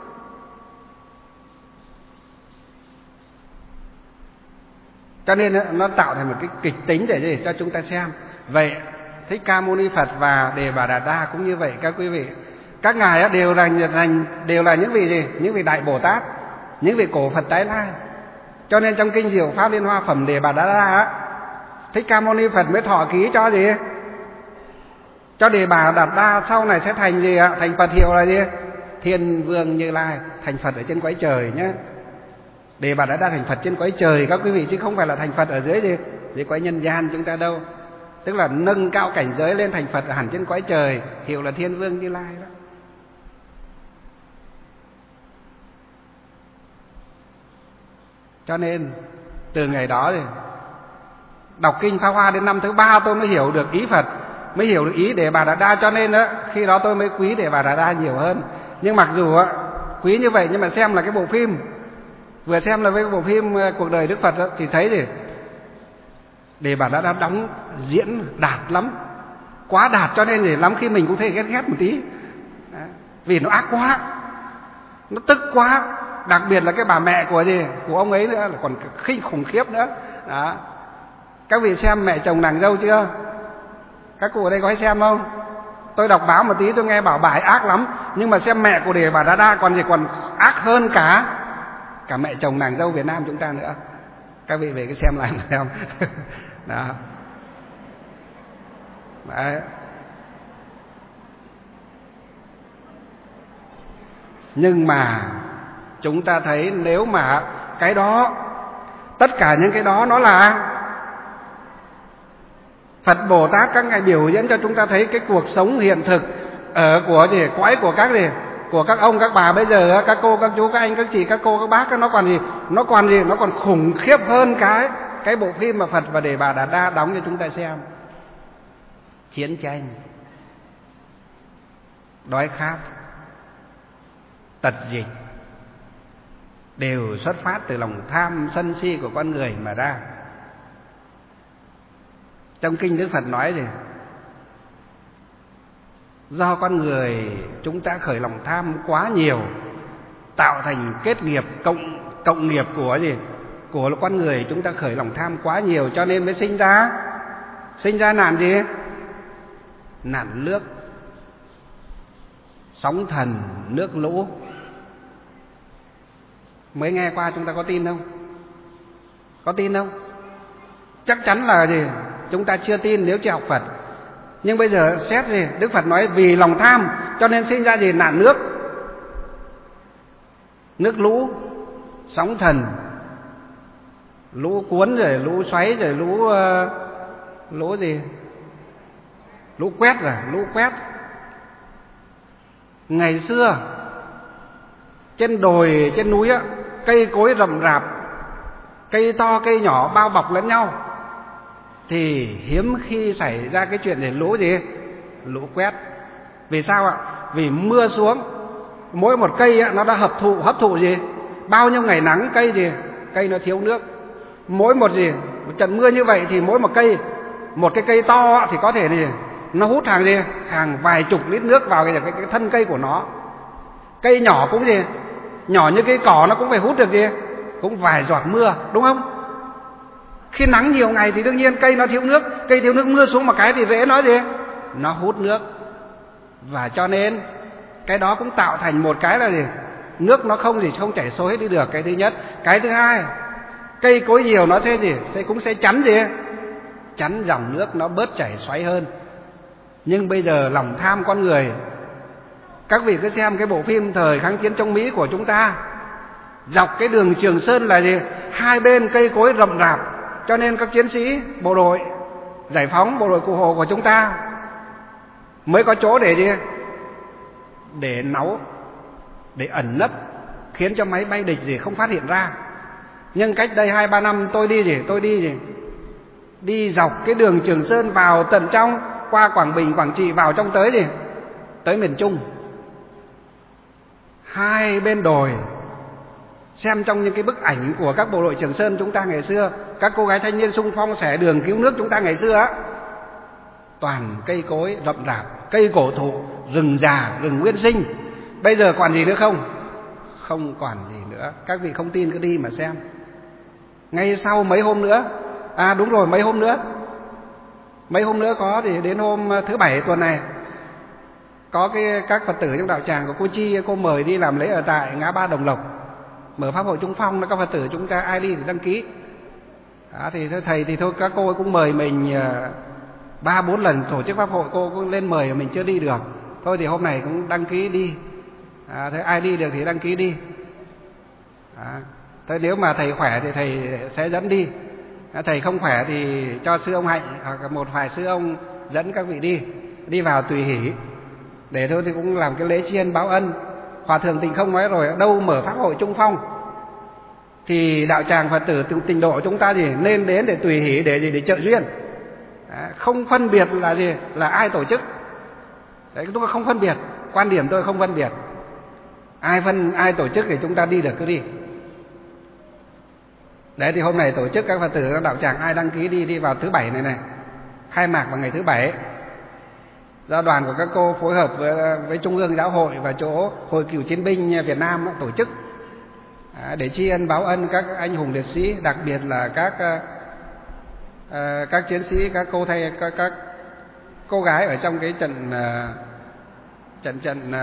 Cho nên nó tạo thành một cái kịch tính để gì? Cho chúng ta xem. Vậy Thích Ca Mâu Ni Phật và Đề Bà Đạt Đa cũng như vậy các quý vị. Các ngài đều là những vị gì? Những vị đại Bồ Tát, những vị cổ Phật tái lai. Cho nên trong kinh Diệu Pháp Liên Hoa Phẩm Đề Bà Đạt Đa, Thích Ca Mâu Ni Phật mới thọ ký cho gì? Cho Đề Bà Đạt Đa sau này sẽ thành gì ạ? Thành Phật hiệu là gì? Thiên Vương Như Lai, thành Phật ở trên cõi trời nhé. Đề Bà Đạt Đa thành Phật trên cõi trời các quý vị, chứ không phải là thành Phật ở dưới gì? Dưới cõi nhân gian chúng ta đâu. Tức là nâng cao cảnh giới lên thành Phật hẳn trên cõi trời, hiệu là Thiên Vương Như Lai đó. Cho nên từ ngày đó thì đọc kinh Pháp Hoa đến năm thứ 3 tôi mới hiểu được ý Phật, mới hiểu được ý Đề Bà Đạt Đa. Cho nên đó, khi đó tôi mới quý Đề Bà Đạt Đa nhiều hơn. Nhưng mặc dù quý như vậy, nhưng mà xem là cái bộ phim, vừa xem là với bộ phim Cuộc đời Đức Phật đó, thì thấy thì Đề Bà Đạt Đa đóng diễn đạt lắm, quá đạt. Cho nên thì lắm khi mình cũng thấy ghét một tí. Đấy. Vì nó ác quá, nó tức quá. Đặc biệt là cái bà mẹ của ông ấy nữa là còn khủng khiếp nữa. Đó. Các vị xem Mẹ chồng nàng dâu chưa? Các cụ ở đây có hay xem không? Tôi đọc báo một tí tôi nghe bảo bài ác lắm, nhưng mà xem mẹ của Đề Bà Đạt Đa còn ác hơn cả Mẹ chồng nàng dâu Việt Nam chúng ta nữa. Các vị về cái xem lại mà xem. Đó. Đấy. Nhưng mà chúng ta thấy nếu mà cái đó, tất cả những cái đó nó là Phật Bồ Tát, các ngài biểu diễn cho chúng ta thấy cái cuộc sống hiện thực ở của cõi của các của các ông các bà bây giờ, các cô các chú các anh các chị các cô các bác, nó còn khủng khiếp hơn cái bộ phim mà Phật và Đề Bà Đạt Đa đóng cho chúng ta xem. Chiến tranh, đói khát, tật dịch đều xuất phát từ lòng tham sân si của con người mà ra. Trong kinh Đức Phật nói gì? Do con người chúng ta khởi lòng tham quá nhiều, tạo thành kết nghiệp cộng nghiệp của của con người chúng ta khởi lòng tham quá nhiều, cho nên mới sinh ra nạn gì? Nạn nước, sóng thần, nước lũ. Mới nghe qua chúng ta có tin không? Có tin không? Chắc chắn là chúng ta chưa tin nếu chưa học Phật. Nhưng bây giờ xét Đức Phật nói vì lòng tham cho nên sinh ra nạn nước, nước lũ, sóng thần, lũ cuốn rồi lũ xoáy rồi lũ quét. Ngày xưa trên đồi trên núi cây cối rậm rạp, cây to cây nhỏ bao bọc lẫn nhau, thì hiếm khi xảy ra cái chuyện để lũ quét. Vì sao ạ? Vì mưa xuống, mỗi một cây nó đã hấp thụ bao nhiêu ngày nắng, cây nó thiếu nước. Mỗi một trận mưa như vậy thì mỗi một cái cây to thì có thể nó hút hàng vài chục lít nước vào cái thân cây của nó. Cây nhỏ cũng nhỏ như cây cỏ nó cũng phải hút được cũng vài giọt mưa, đúng không? Khi nắng nhiều ngày thì đương nhiên cây nó thiếu nước, mưa xuống một cái thì dễ nó nó hút nước. Và cho nên cái đó cũng tạo thành một cái là gì? Nước nó không chảy xối hết đi được, cái thứ nhất. Cái thứ hai, cây cối nhiều nó sẽ gì? Cũng sẽ chắn gì? Chắn dòng nước nó bớt chảy xoáy hơn. Nhưng bây giờ lòng tham con người, các vị cứ xem cái bộ phim thời kháng chiến chống Mỹ của chúng ta, dọc cái đường Trường Sơn là gì? Hai bên cây cối rậm rạp, cho nên các chiến sĩ bộ đội giải phóng, bộ đội cụ Hồ của chúng ta mới có chỗ để gì? Để náu, để ẩn nấp, khiến cho máy bay địch gì không phát hiện ra. Nhưng cách đây 2-3 năm tôi đi đi dọc cái đường Trường Sơn vào tận trong, qua Quảng Bình, Quảng Trị vào trong tới miền Trung. Hai bên đồi, xem trong những cái bức ảnh của các bộ đội Trường Sơn chúng ta ngày xưa, các cô gái thanh niên xung phong xẻ đường cứu nước chúng ta ngày xưa á, toàn cây cối rậm rạp, cây cổ thụ, rừng già, rừng nguyên sinh. Bây giờ còn gì nữa không? Không còn gì nữa. Các vị không tin cứ đi mà xem. Ngay sau mấy hôm nữa, đúng rồi, mấy hôm nữa có thì đến hôm thứ Bảy tuần này, có các Phật tử trong đạo tràng của cô Chi, cô mời đi làm lễ ở tại ngã ba Đồng Lộc, mở pháp hội Trung Phong. Các Phật tử chúng ta ai đi thì đăng ký. Thì thầy thì thôi, các cô cũng mời mình 3-4 lần tổ chức pháp hội, cô cũng lên mời mình chưa đi được. Thôi thì hôm nay cũng đăng ký đi. Thế ai đi được thì đăng ký đi. Thế nếu mà thầy khỏe thì thầy sẽ dẫn đi. Thầy không khỏe thì cho sư ông Hạnh hoặc một vài sư ông dẫn các vị đi vào tùy hỷ. Để thôi thì cũng làm cái lễ tri ân báo ân. Hòa thượng Tịnh Không nói rồi, đâu mở pháp hội Trung Phong thì đạo tràng Phật tử Tịnh Độ chúng ta nên đến để tùy hỷ, để trợ duyên. Không phân biệt là là ai tổ chức. Đấy, tôi không phân biệt, quan điểm tôi không phân biệt. Ai tổ chức thì chúng ta đi được cứ đi. Đấy thì hôm nay tổ chức các Phật tử đạo tràng ai đăng ký đi vào thứ Bảy này, khai mạc vào ngày thứ Bảy. Do đoàn của các cô phối hợp với Trung ương Giáo hội và chỗ Hội Cựu Chiến binh Việt Nam tổ chức để tri ân báo ân các anh hùng liệt sĩ, đặc biệt là các chiến sĩ, các cô gái ở trong cái trận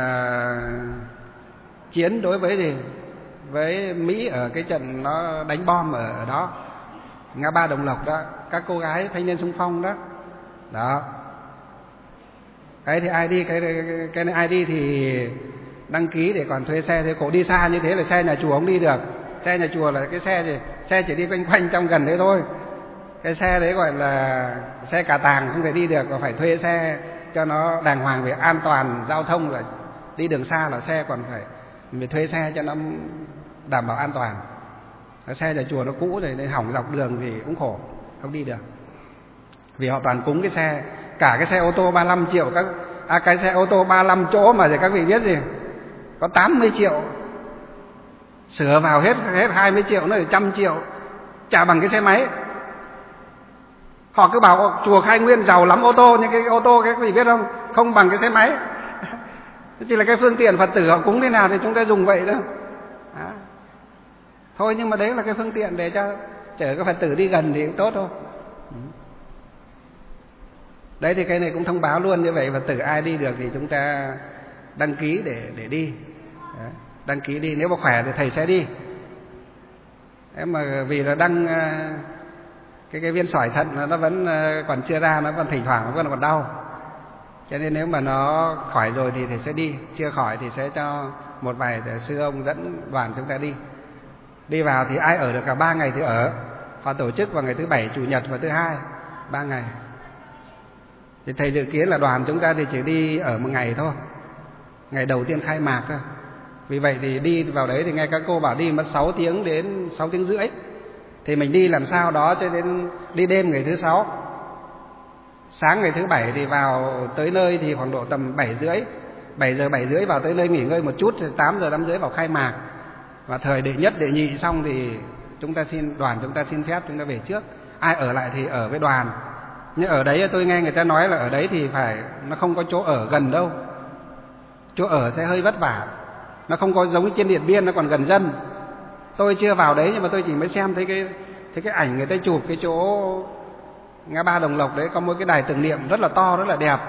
chiến đối với Mỹ ở cái trận nó đánh bom ở đó ngã ba Đồng Lộc đó, các cô gái thanh niên xung phong đó. Cái thì ai đi, cái này ai đi thì đăng ký để còn thuê xe. Thế cổ đi xa như thế là xe nhà chùa không đi được. Xe nhà chùa là cái xe chỉ đi quanh trong gần đấy thôi. Cái xe đấy gọi là xe cà tàng, không thể đi được, mà phải thuê xe cho nó đàng hoàng về an toàn giao thông. Là đi đường xa là xe còn phải thuê xe cho nó đảm bảo an toàn. Cái xe nhà chùa nó cũ rồi nên hỏng dọc đường thì cũng khổ, không đi được. Vì họ toàn cúng cái xe, cả cái xe ô tô 35 triệu, cái xe ô tô 35 chỗ mà các vị biết có 80 triệu, sửa vào hết 20 triệu nữa, 100 triệu, chả bằng cái xe máy. Họ cứ bảo chùa Khai Nguyên giàu lắm ô tô, nhưng cái ô tô các vị biết không bằng cái xe máy. Chỉ là cái phương tiện Phật tử họ cúng thế nào thì chúng ta dùng vậy đó. Thôi nhưng mà đấy là cái phương tiện để cho chở các Phật tử đi gần thì cũng tốt thôi. Đấy thì cái này cũng thông báo luôn như vậy, Phật tử ai đi được thì chúng ta đăng ký để đi. Đấy, đăng ký đi, nếu mà khỏe thì thầy sẽ đi. Thế mà vì là đăng cái viên sỏi thận nó vẫn còn chưa ra, nó còn thỉnh thoảng nó vẫn còn đau. Cho nên nếu mà nó khỏi rồi thì thầy sẽ đi, chưa khỏi thì sẽ cho một vài sư ông dẫn đoàn chúng ta đi. Đi vào thì ai ở được cả 3 ngày thì ở. Họ tổ chức vào ngày thứ Bảy, Chủ nhật và thứ Hai, 3 ngày. Thì thầy dự kiến là đoàn chúng ta thì chỉ đi ở một ngày thôi, ngày đầu tiên khai mạc thôi. Vì vậy thì đi vào đấy thì nghe các cô bảo đi mất 6 tiếng đến 6 tiếng rưỡi. Thì mình đi làm sao đó cho đến đi đêm ngày thứ 6. Sáng ngày thứ Bảy thì vào tới nơi thì khoảng độ tầm 7 giờ 7 rưỡi vào tới nơi nghỉ ngơi một chút, 8 giờ 8 rưỡi vào khai mạc. Và thời đệ nhất, đệ nhị xong thì đoàn chúng ta xin phép chúng ta về trước. Ai ở lại thì ở với đoàn. Nhưng ở đấy tôi nghe người ta nói là ở đấy thì nó không có chỗ ở gần đâu. Chỗ ở sẽ hơi vất vả. Nó không có giống trên Điện Biên, nó còn gần dân. Tôi chưa vào đấy nhưng mà tôi chỉ mới xem thấy cái ảnh người ta chụp cái chỗ ngã ba Đồng Lộc đấy, có một cái đài tưởng niệm rất là to, rất là đẹp.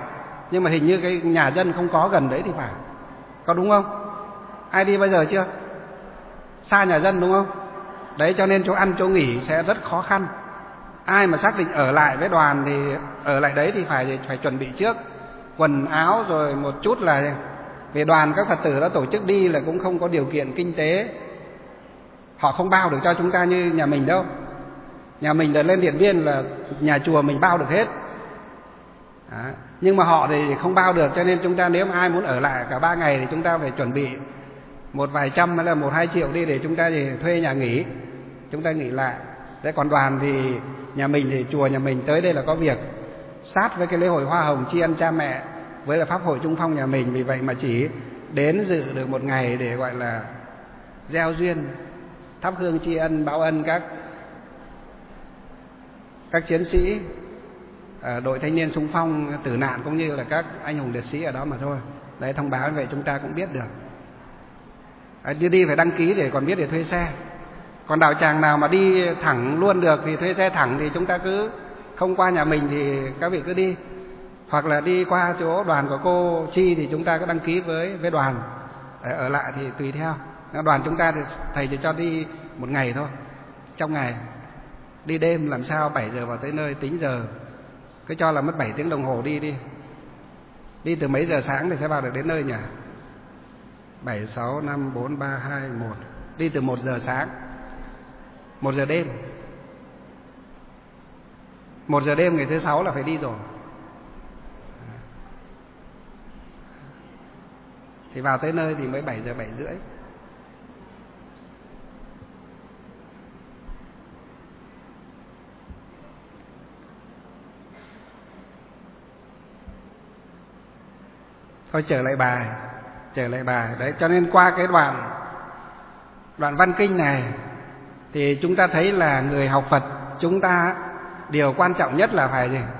Nhưng mà hình như cái nhà dân không có gần đấy thì phải. Có đúng không? Ai đi bao giờ chưa? Xa nhà dân đúng không? Đấy, cho nên chỗ ăn chỗ nghỉ sẽ rất khó khăn. Ai mà xác định ở lại với đoàn thì ở lại đấy thì phải chuẩn bị trước quần áo, rồi một chút là về đoàn các Phật tử đã tổ chức đi là cũng không có điều kiện kinh tế, họ không bao được cho chúng ta như nhà mình đâu. Nhà mình đợt lên Điện Biên là nhà chùa mình bao được hết. Đó. Nhưng mà họ thì không bao được, cho nên chúng ta nếu mà ai muốn ở lại cả 3 ngày thì chúng ta phải chuẩn bị một vài trăm hay là 1-2 triệu đi để chúng ta thì thuê nhà nghỉ, chúng ta nghỉ lại. Đấy, còn đoàn thì nhà mình thì chùa nhà mình tới đây là có việc sát với cái lễ hội Hoa Hồng tri ân cha mẹ với là Pháp hội Trung Phong nhà mình, vì vậy mà chỉ đến dự được 1 ngày để gọi là gieo duyên, thắp hương tri ân báo ân các chiến sĩ đội thanh niên xung phong tử nạn cũng như là các anh hùng liệt sĩ ở đó mà thôi. Đấy, thông báo như vậy chúng ta cũng biết được. Đi phải đăng ký để còn biết để thuê xe. Còn đạo tràng nào mà đi thẳng luôn được thì thuê xe thẳng thì chúng ta cứ không qua nhà mình thì các vị cứ đi, hoặc là đi qua chỗ đoàn của cô Chi thì chúng ta cứ đăng ký với đoàn. Đấy, ở lại thì tùy theo. Đoàn chúng ta thì thầy chỉ cho đi 1 ngày thôi, trong ngày đi đêm làm sao 7 giờ vào tới nơi, tính giờ cứ cho là mất 7 tiếng đồng hồ đi từ mấy giờ sáng thì sẽ vào được đến nơi nhỉ? 7, 6, 5, 4, 3, 2, 1. Đi từ 1 giờ sáng, 1 giờ đêm. 1 giờ đêm ngày thứ 6 là phải đi rồi. Thì vào tới nơi thì mới 7 giờ 7 rưỡi. Thôi trở lại bài. Đấy, cho nên qua cái đoạn văn kinh này thì chúng ta thấy là người học Phật chúng ta điều quan trọng nhất là phải gì?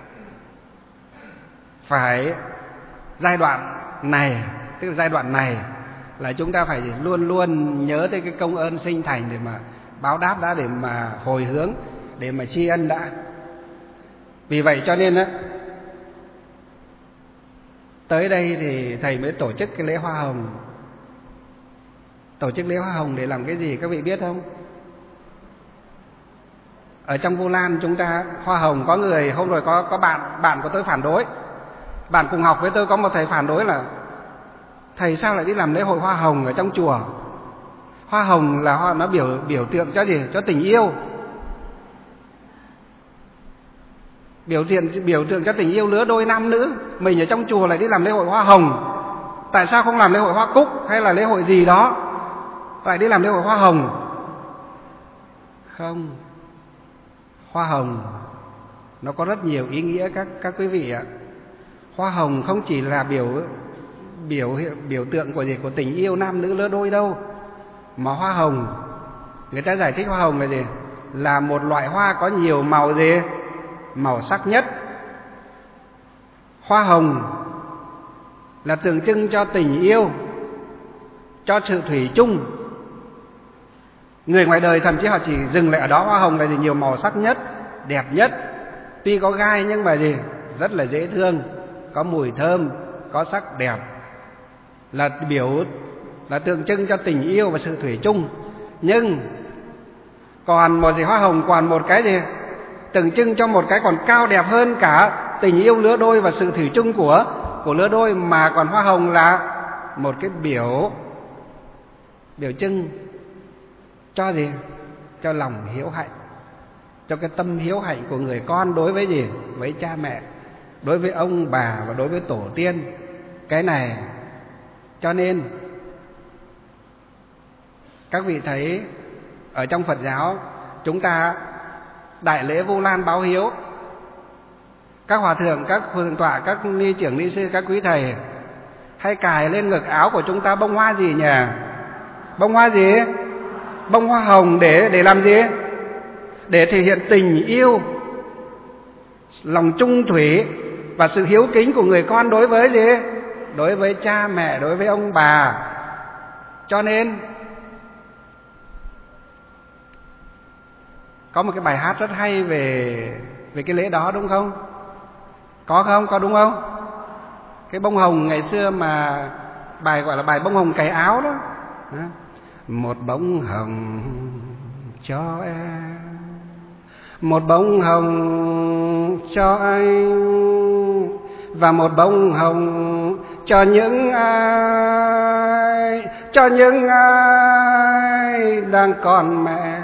Phải giai đoạn này, tức là giai đoạn này là chúng ta phải luôn luôn nhớ tới cái công ơn sinh thành để mà báo đáp đã, để mà hồi hướng, để mà tri ân đã. Vì vậy cho nên á, tới đây thì thầy mới tổ chức cái lễ Hoa Hồng. Tổ chức lễ Hoa Hồng để làm cái gì các vị biết không? Ở trong Vu Lan chúng ta Hoa Hồng, có người hôm rồi có bạn của tôi phản đối. Bạn cùng học với tôi có một thầy phản đối là thầy sao lại đi làm lễ hội Hoa Hồng ở trong chùa? Hoa Hồng là nó biểu tượng cho gì? Cho tình yêu. Biểu tượng cho tình yêu lứa đôi nam nữ. Mình ở trong chùa lại đi làm lễ hội Hoa Hồng. Tại sao không làm lễ hội Hoa Cúc hay là lễ hội gì đó, lại đi làm lễ hội Hoa Hồng? Không. Hoa Hồng nó có rất nhiều ý nghĩa các quý vị ạ. Hoa Hồng không chỉ là biểu tượng của gì? Của tình yêu nam nữ lứa đôi đâu. Mà Hoa Hồng, người ta giải thích Hoa Hồng là gì? Là một loại hoa có nhiều màu gì? Màu sắc nhất. Hoa hồng là tượng trưng cho tình yêu, cho sự thủy chung. Người ngoài đời thậm chí họ chỉ dừng lại ở đó. Hoa hồng là gì? Nhiều màu sắc nhất, đẹp nhất. Tuy có gai nhưng mà gì? Rất là dễ thương, có mùi thơm, có sắc đẹp. Là tượng trưng cho tình yêu và sự thủy chung. Nhưng còn một gì? Hoa hồng còn một cái gì? Tượng trưng cho một cái còn cao đẹp hơn cả tình yêu lứa đôi và sự thủy chung của lứa đôi. Mà còn hoa hồng là một cái biểu trưng cho gì? Cho lòng hiếu hạnh, cho cái tâm hiếu hạnh của người con đối với gì? Với cha mẹ, đối với ông bà và đối với tổ tiên. Cái này cho nên các vị thấy ở trong Phật giáo chúng ta đại lễ Vu Lan báo hiếu, các hòa thượng, các thượng tọa, các ni trưởng ni sư, các quý thầy hay cài lên ngực áo của chúng ta bông hoa gì nhỉ? Bông hoa gì? Bông hoa hồng để làm gì? Để thể hiện tình yêu, lòng trung thủy và sự hiếu kính của người con đối với gì? Đối với cha mẹ, đối với ông bà. Cho nên có một cái bài hát rất hay về cái lễ đó, đúng không? Có không? Có đúng không? Cái bông hồng ngày xưa mà bài gọi là bài bông hồng cài áo đó. Một bông hồng cho em, một bông hồng cho anh, và một bông hồng cho những ai đang còn mẹ,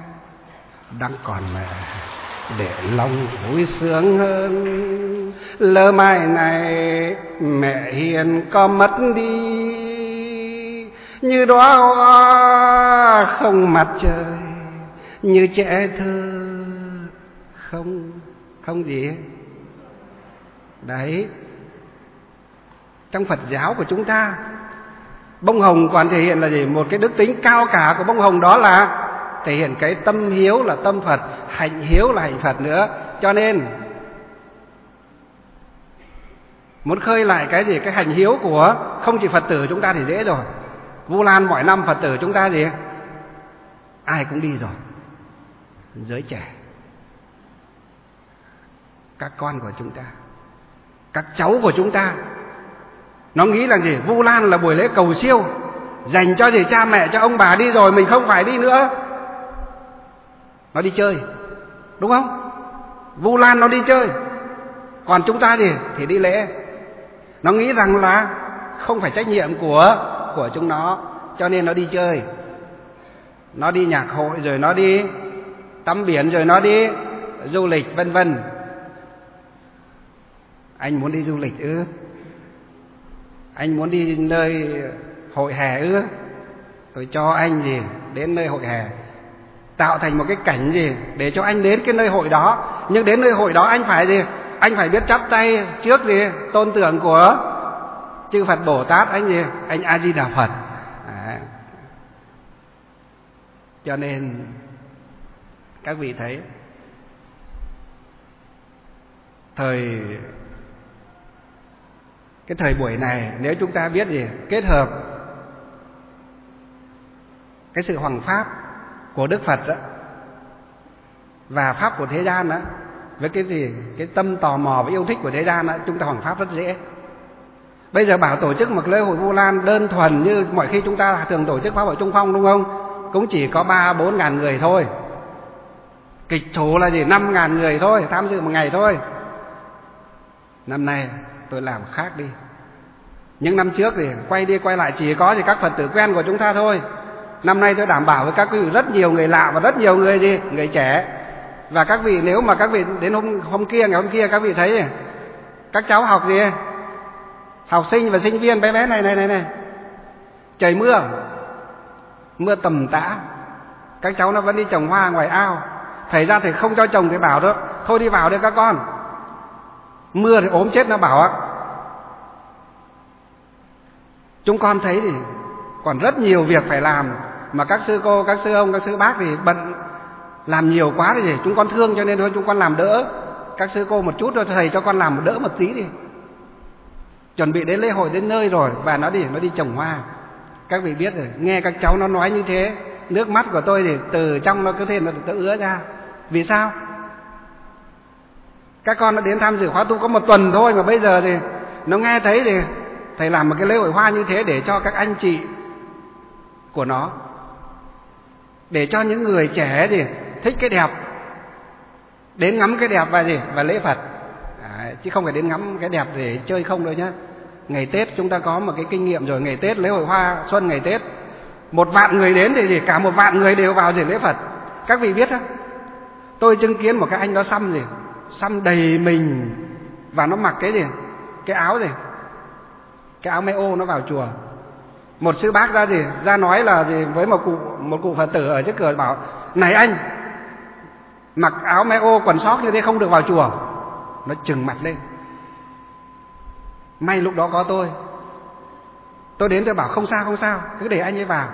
để lòng vui sướng hơn. Lỡ mai này mẹ hiền có mất đi, như đóa hoa không mặt trời, như trẻ thơ không gì đấy. Trong Phật giáo của chúng ta, bông hồng còn thể hiện là gì? Một cái đức tính cao cả của bông hồng đó là thể hiện cái tâm hiếu là tâm Phật, hạnh hiếu là hạnh Phật nữa. Cho nên muốn khơi lại cái gì? Cái hạnh hiếu của không chỉ Phật tử chúng ta thì dễ rồi. Vu Lan mỗi năm Phật tử chúng ta gì? Ai cũng đi rồi. Giới trẻ, các con của chúng ta, các cháu của chúng ta, nó nghĩ là gì? Vu Lan là buổi lễ cầu siêu dành cho gì? Cha mẹ, cho ông bà đi rồi, mình không phải đi nữa. Nó đi chơi, đúng không? Vu Lan nó đi chơi, còn chúng ta gì? Thì đi lễ. Nó nghĩ rằng là không phải trách nhiệm của chúng nó, cho nên nó đi chơi. Nó đi nhạc hội, rồi nó đi tắm biển, rồi nó đi du lịch vân vân. Anh muốn đi du lịch ư? Anh muốn đi nơi hội hè ư? Tôi cho anh gì? Đến nơi hội hè, tạo thành một cái cảnh gì để cho anh đến cái nơi hội đó. Nhưng đến nơi hội đó anh phải gì? Anh phải biết chắp tay trước gì? Tôn tượng của chư Phật Bồ Tát, anh gì? Anh A Di Đà Phật. Cho nên các vị thấy cái thời buổi này, nếu chúng ta biết gì? Kết hợp cái sự hoằng pháp của Đức Phật đó, và pháp của thế gian đó, với cái gì? Cái tâm tò mò và yêu thích của thế gian đó, chúng ta hoằng pháp rất dễ. Bây giờ bảo tổ chức một lễ hội Vu Lan đơn thuần như mọi khi chúng ta thường tổ chức pháp hội Trung Phong, đúng không? Cũng chỉ có 3-4 ngàn người thôi. Kịch thủ là gì? 5 ngàn người thôi, tham dự một ngày thôi. Năm nay tôi làm khác đi. Những năm trước thì quay đi quay lại chỉ có gì các Phật tử quen của chúng ta thôi. Năm nay tôi đảm bảo với các quý vị rất nhiều người lạ và rất nhiều người gì? Người trẻ. Và các vị, nếu mà các vị đến ngày hôm kia các vị thấy các cháu học gì? Học sinh và sinh viên bé bé này. Trời mưa tầm tã, các cháu nó vẫn đi trồng hoa ngoài ao. Thầy ra thầy không cho trồng, thầy bảo đó, thôi đi vào đi các con. Mưa thì ốm chết nó bảo ạ. Chúng con thấy thì còn rất nhiều việc phải làm, mà các sư cô, các sư ông, các sư bác thì bận làm nhiều quá thì gì? Chúng con thương cho nên thôi chúng con làm đỡ các sư cô một chút thôi, thầy cho con làm đỡ một tí đi. Chuẩn bị đến lễ hội đến nơi rồi và nó đi trồng hoa. Các vị biết rồi, nghe các cháu nó nói như thế, nước mắt của tôi thì từ trong nó cứ thế nó ứa ra. Vì sao? Các con nó đến tham dự khóa tu có 1 tuần thôi, mà bây giờ thì nó nghe thấy thì thầy làm một cái lễ hội hoa như thế để cho các anh chị của nó, để cho những người trẻ thì thích cái đẹp, đến ngắm cái đẹp và lễ Phật. Chứ không phải đến ngắm cái đẹp để chơi không đâu nhá. Ngày Tết chúng ta có một cái kinh nghiệm rồi, ngày Tết lễ hội hoa xuân ngày Tết 1 vạn người đến thì cả 1 vạn người đều vào lễ Phật. Các vị biết không? Tôi chứng kiến một cái anh đó xăm đầy mình, và nó mặc cái áo cái áo may ô nó vào chùa. Một sư bác ra nói là với một cụ Phật tử ở trước cửa, bảo này anh, mặc áo may ô quần sóc như thế không được vào chùa. Nó trừng mặt lên. May lúc đó có tôi đến tôi bảo không sao, cứ để anh ấy vào.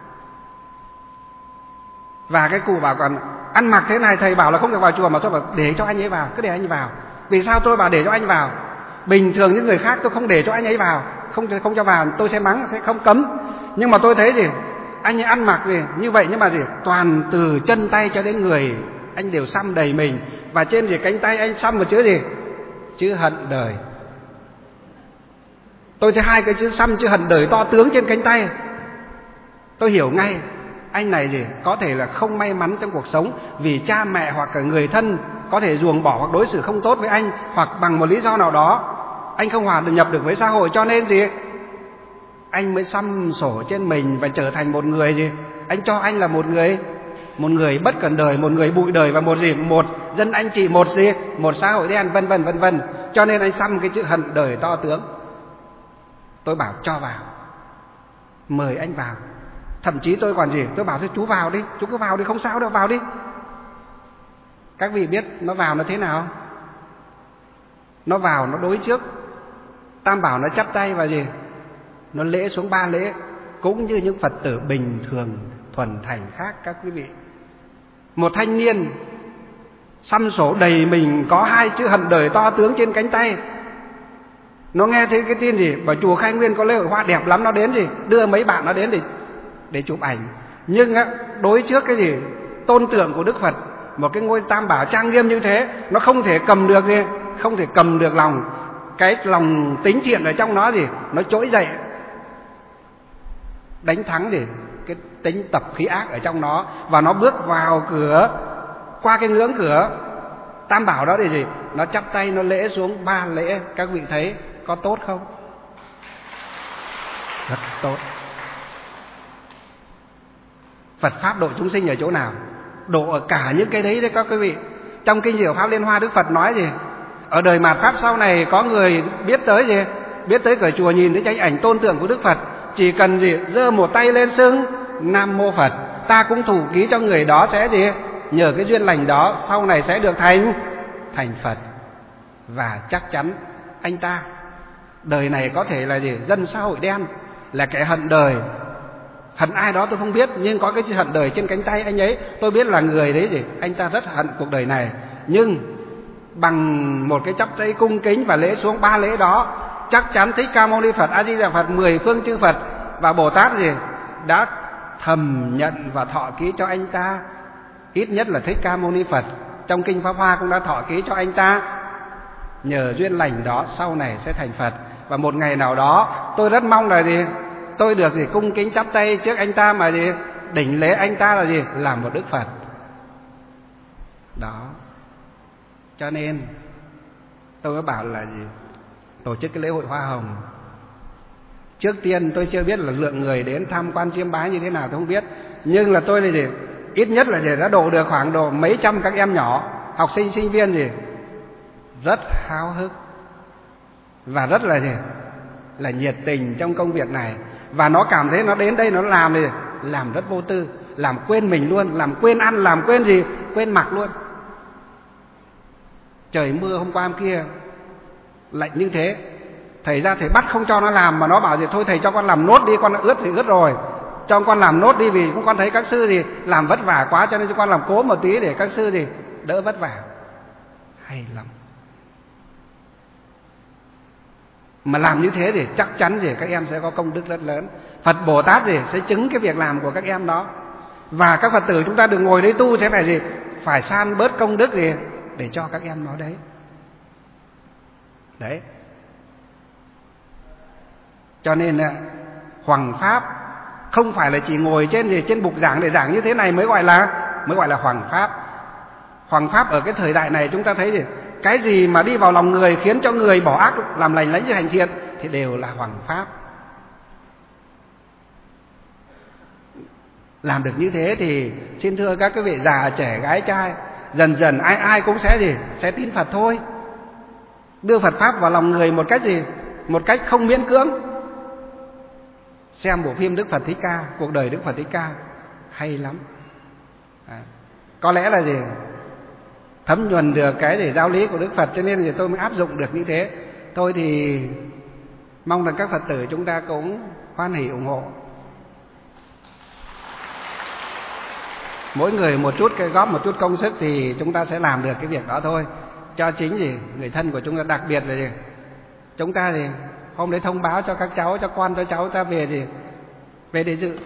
Và cái cụ bảo còn ăn mặc thế này thầy bảo là không được vào chùa, mà tôi bảo để cho anh ấy vào, cứ để anh ấy vào. Vì sao tôi bảo để cho anh vào? Bình thường những người khác tôi không để cho anh ấy vào, không cho vào, tôi sẽ mắng, sẽ không cấm. Nhưng mà tôi thấy anh ấy ăn mặc như vậy, nhưng mà toàn từ chân tay cho đến người anh đều xăm đầy mình, và trên cánh tay anh xăm một chữ chữ hận đời. Tôi thấy hai cái chữ xăm, chữ hận đời to tướng trên cánh tay, tôi hiểu ngay anh này gì có thể là không may mắn trong cuộc sống, vì cha mẹ hoặc là người thân có thể ruồng bỏ hoặc đối xử không tốt với anh, hoặc bằng một lý do nào đó anh không hòa nhập được với xã hội, cho nên gì anh mới xăm sổ trên mình và trở thành một người gì, anh cho anh là một người bất cần đời, một người bụi đời, và một dân anh chị, một xã hội đen, vân vân. Cho nên anh xăm cái chữ hận đời to tướng. Tôi bảo cho vào, mời anh vào. Thậm chí tôi còn tôi bảo thôi chú vào đi, chú cứ vào đi, không sao đâu, vào đi. Các vị biết nó vào nó thế nào? Nó vào nó đối trước Tam Bảo, nó chắp tay và nó lễ xuống 3 lễ, cũng như những Phật tử bình thường thuần thành khác. Các quý vị, một thanh niên xăm sổ đầy mình có 2 chữ hận đời to tướng trên cánh tay, nó nghe thấy cái tin bảo chùa Khai Nguyên có lễ hội hoa đẹp lắm, nó đến đưa mấy bạn nó đến để chụp ảnh. Nhưng đối trước cái tôn tượng của Đức Phật, một cái ngôi Tam Bảo trang nghiêm như thế, nó không thể cầm được không thể cầm được cái lòng tính thiện ở trong nó nó trỗi dậy, đánh thắng cái tính tập khí ác ở trong nó, và nó bước vào cửa, qua cái ngưỡng cửa Tam Bảo đó nó chắp tay, nó lễ xuống 3 lễ. Các vị thấy có tốt không? Rất tốt. Phật Pháp độ chúng sinh ở chỗ nào? Độ ở cả những cái đấy các quý vị. Trong Kinh Diệu Pháp Liên Hoa, Đức Phật nói ở đời mạt Pháp sau này có người biết tới cửa chùa nhìn thấy tranh ảnh tôn tượng của Đức Phật, chỉ cần giơ một tay lên xưng Nam Mô Phật, ta cũng thủ ký cho người đó sẽ nhờ cái duyên lành đó sau này sẽ được thành Phật. Và chắc chắn anh ta đời này có thể là dân xã hội đen, là kẻ hận đời, hận ai đó tôi không biết, nhưng có cái chữ hận đời trên cánh tay anh ấy, tôi biết là người đấy anh ta rất hận cuộc đời này. Nhưng bằng một cái chắp tay cung kính và lễ xuống 3 lễ đó, chắc chắn Thích Ca Mâu Ni Phật, A Di Đà Phật, 10 phương chư Phật và Bồ Tát đã thầm nhận và thọ ký cho anh ta. Ít nhất là Thích Ca Mâu Ni Phật trong Kinh Pháp Hoa cũng đã thọ ký cho anh ta, nhờ duyên lành đó sau này sẽ thành Phật. Và một ngày nào đó tôi rất mong là tôi được cung kính chắp tay trước anh ta, mà đỉnh lễ anh ta là làm một Đức Phật đó. Cho nên tôi có bảo là tổ chức cái lễ hội hoa hồng. Trước tiên tôi chưa biết là lượng người đến tham quan chiêm bái như thế nào, tôi không biết, nhưng là tôi là ít nhất là đã độ được khoảng độ mấy trăm các em nhỏ, học sinh sinh viên rất háo hức và rất là nhiệt tình trong công việc này. Và nó cảm thấy nó đến đây nó làm rất vô tư, làm quên mình luôn, làm quên ăn, làm quên quên mặc luôn. Trời mưa hôm qua hôm kia lạnh như thế, thầy ra thầy bắt không cho nó làm, mà nó bảo thôi thầy cho con làm nốt đi, con đã ướt thì ướt rồi, cho con làm nốt đi, vì con thấy các sư làm vất vả quá, cho nên cho con làm cố một tí để các sư đỡ vất vả. Hay lắm. Mà làm như thế thì chắc chắn các em sẽ có công đức rất lớn. Phật Bồ Tát sẽ chứng cái việc làm của các em đó. Và các Phật tử chúng ta đừng ngồi đấy tu sẽ phải san bớt công đức để cho các em nó đấy. Cho nên hoằng pháp không phải là chỉ ngồi trên bục giảng để giảng như thế này mới gọi là hoằng pháp. Hoằng pháp ở cái thời đại này chúng ta thấy cái gì mà đi vào lòng người khiến cho người bỏ ác làm lành, lấy như hành thiện thì đều là hoằng pháp. Làm được như thế thì xin thưa các quý vị già trẻ gái trai, dần dần ai cũng sẽ tin Phật thôi. Đưa Phật pháp vào lòng người một cách không miễn cưỡng. Xem bộ phim Đức Phật Thích Ca, cuộc đời Đức Phật Thích Ca hay lắm. Có lẽ là thấm nhuần được cái giáo lý của Đức Phật, cho nên tôi mới áp dụng được như thế. Tôi thì mong rằng các Phật tử chúng ta cũng hoan hỷ ủng hộ. Mỗi người một chút, góp một chút công sức thì chúng ta sẽ làm được cái việc đó thôi. Cho chính người thân của chúng ta, đặc biệt là chúng ta hôm đấy thông báo cho các cháu, cho con cho cháu ta về để dự.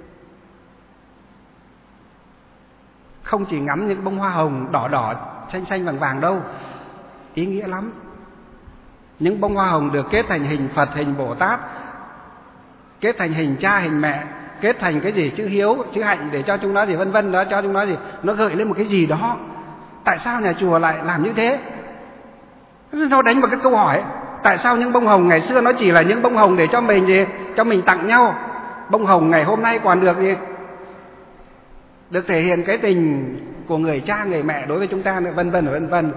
Không chỉ ngắm những bông hoa hồng đỏ đỏ xanh xanh vàng vàng đâu, ý nghĩa lắm. Những bông hoa hồng được kết thành hình Phật, hình Bồ Tát, kết thành hình cha, hình mẹ, kết thành cái gì chữ hiếu, chữ hạnh để cho chúng nó gì vân vân đó, cho chúng nó gì nó gợi lên một cái gì đó. Tại sao nhà chùa lại làm như thế? Nó đánh vào cái câu hỏi tại sao những bông hồng ngày xưa nó chỉ là những bông hồng để cho mình gì, cho mình tặng nhau. Bông hồng ngày hôm nay còn được gì, được thể hiện cái tình của người cha người mẹ đối với chúng ta nữa, vân vân vân vân.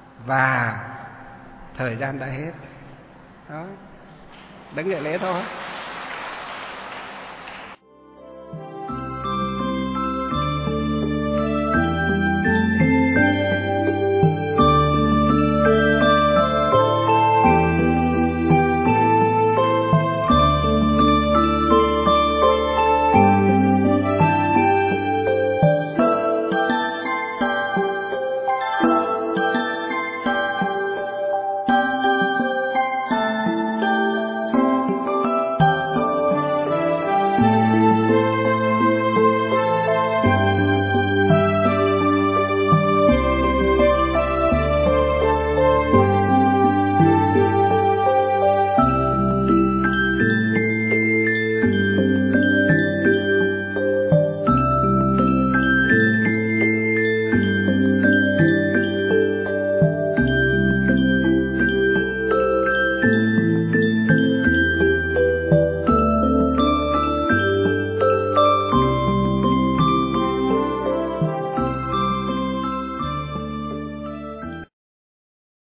Và thời gian đã hết đó, đánh lễ thôi.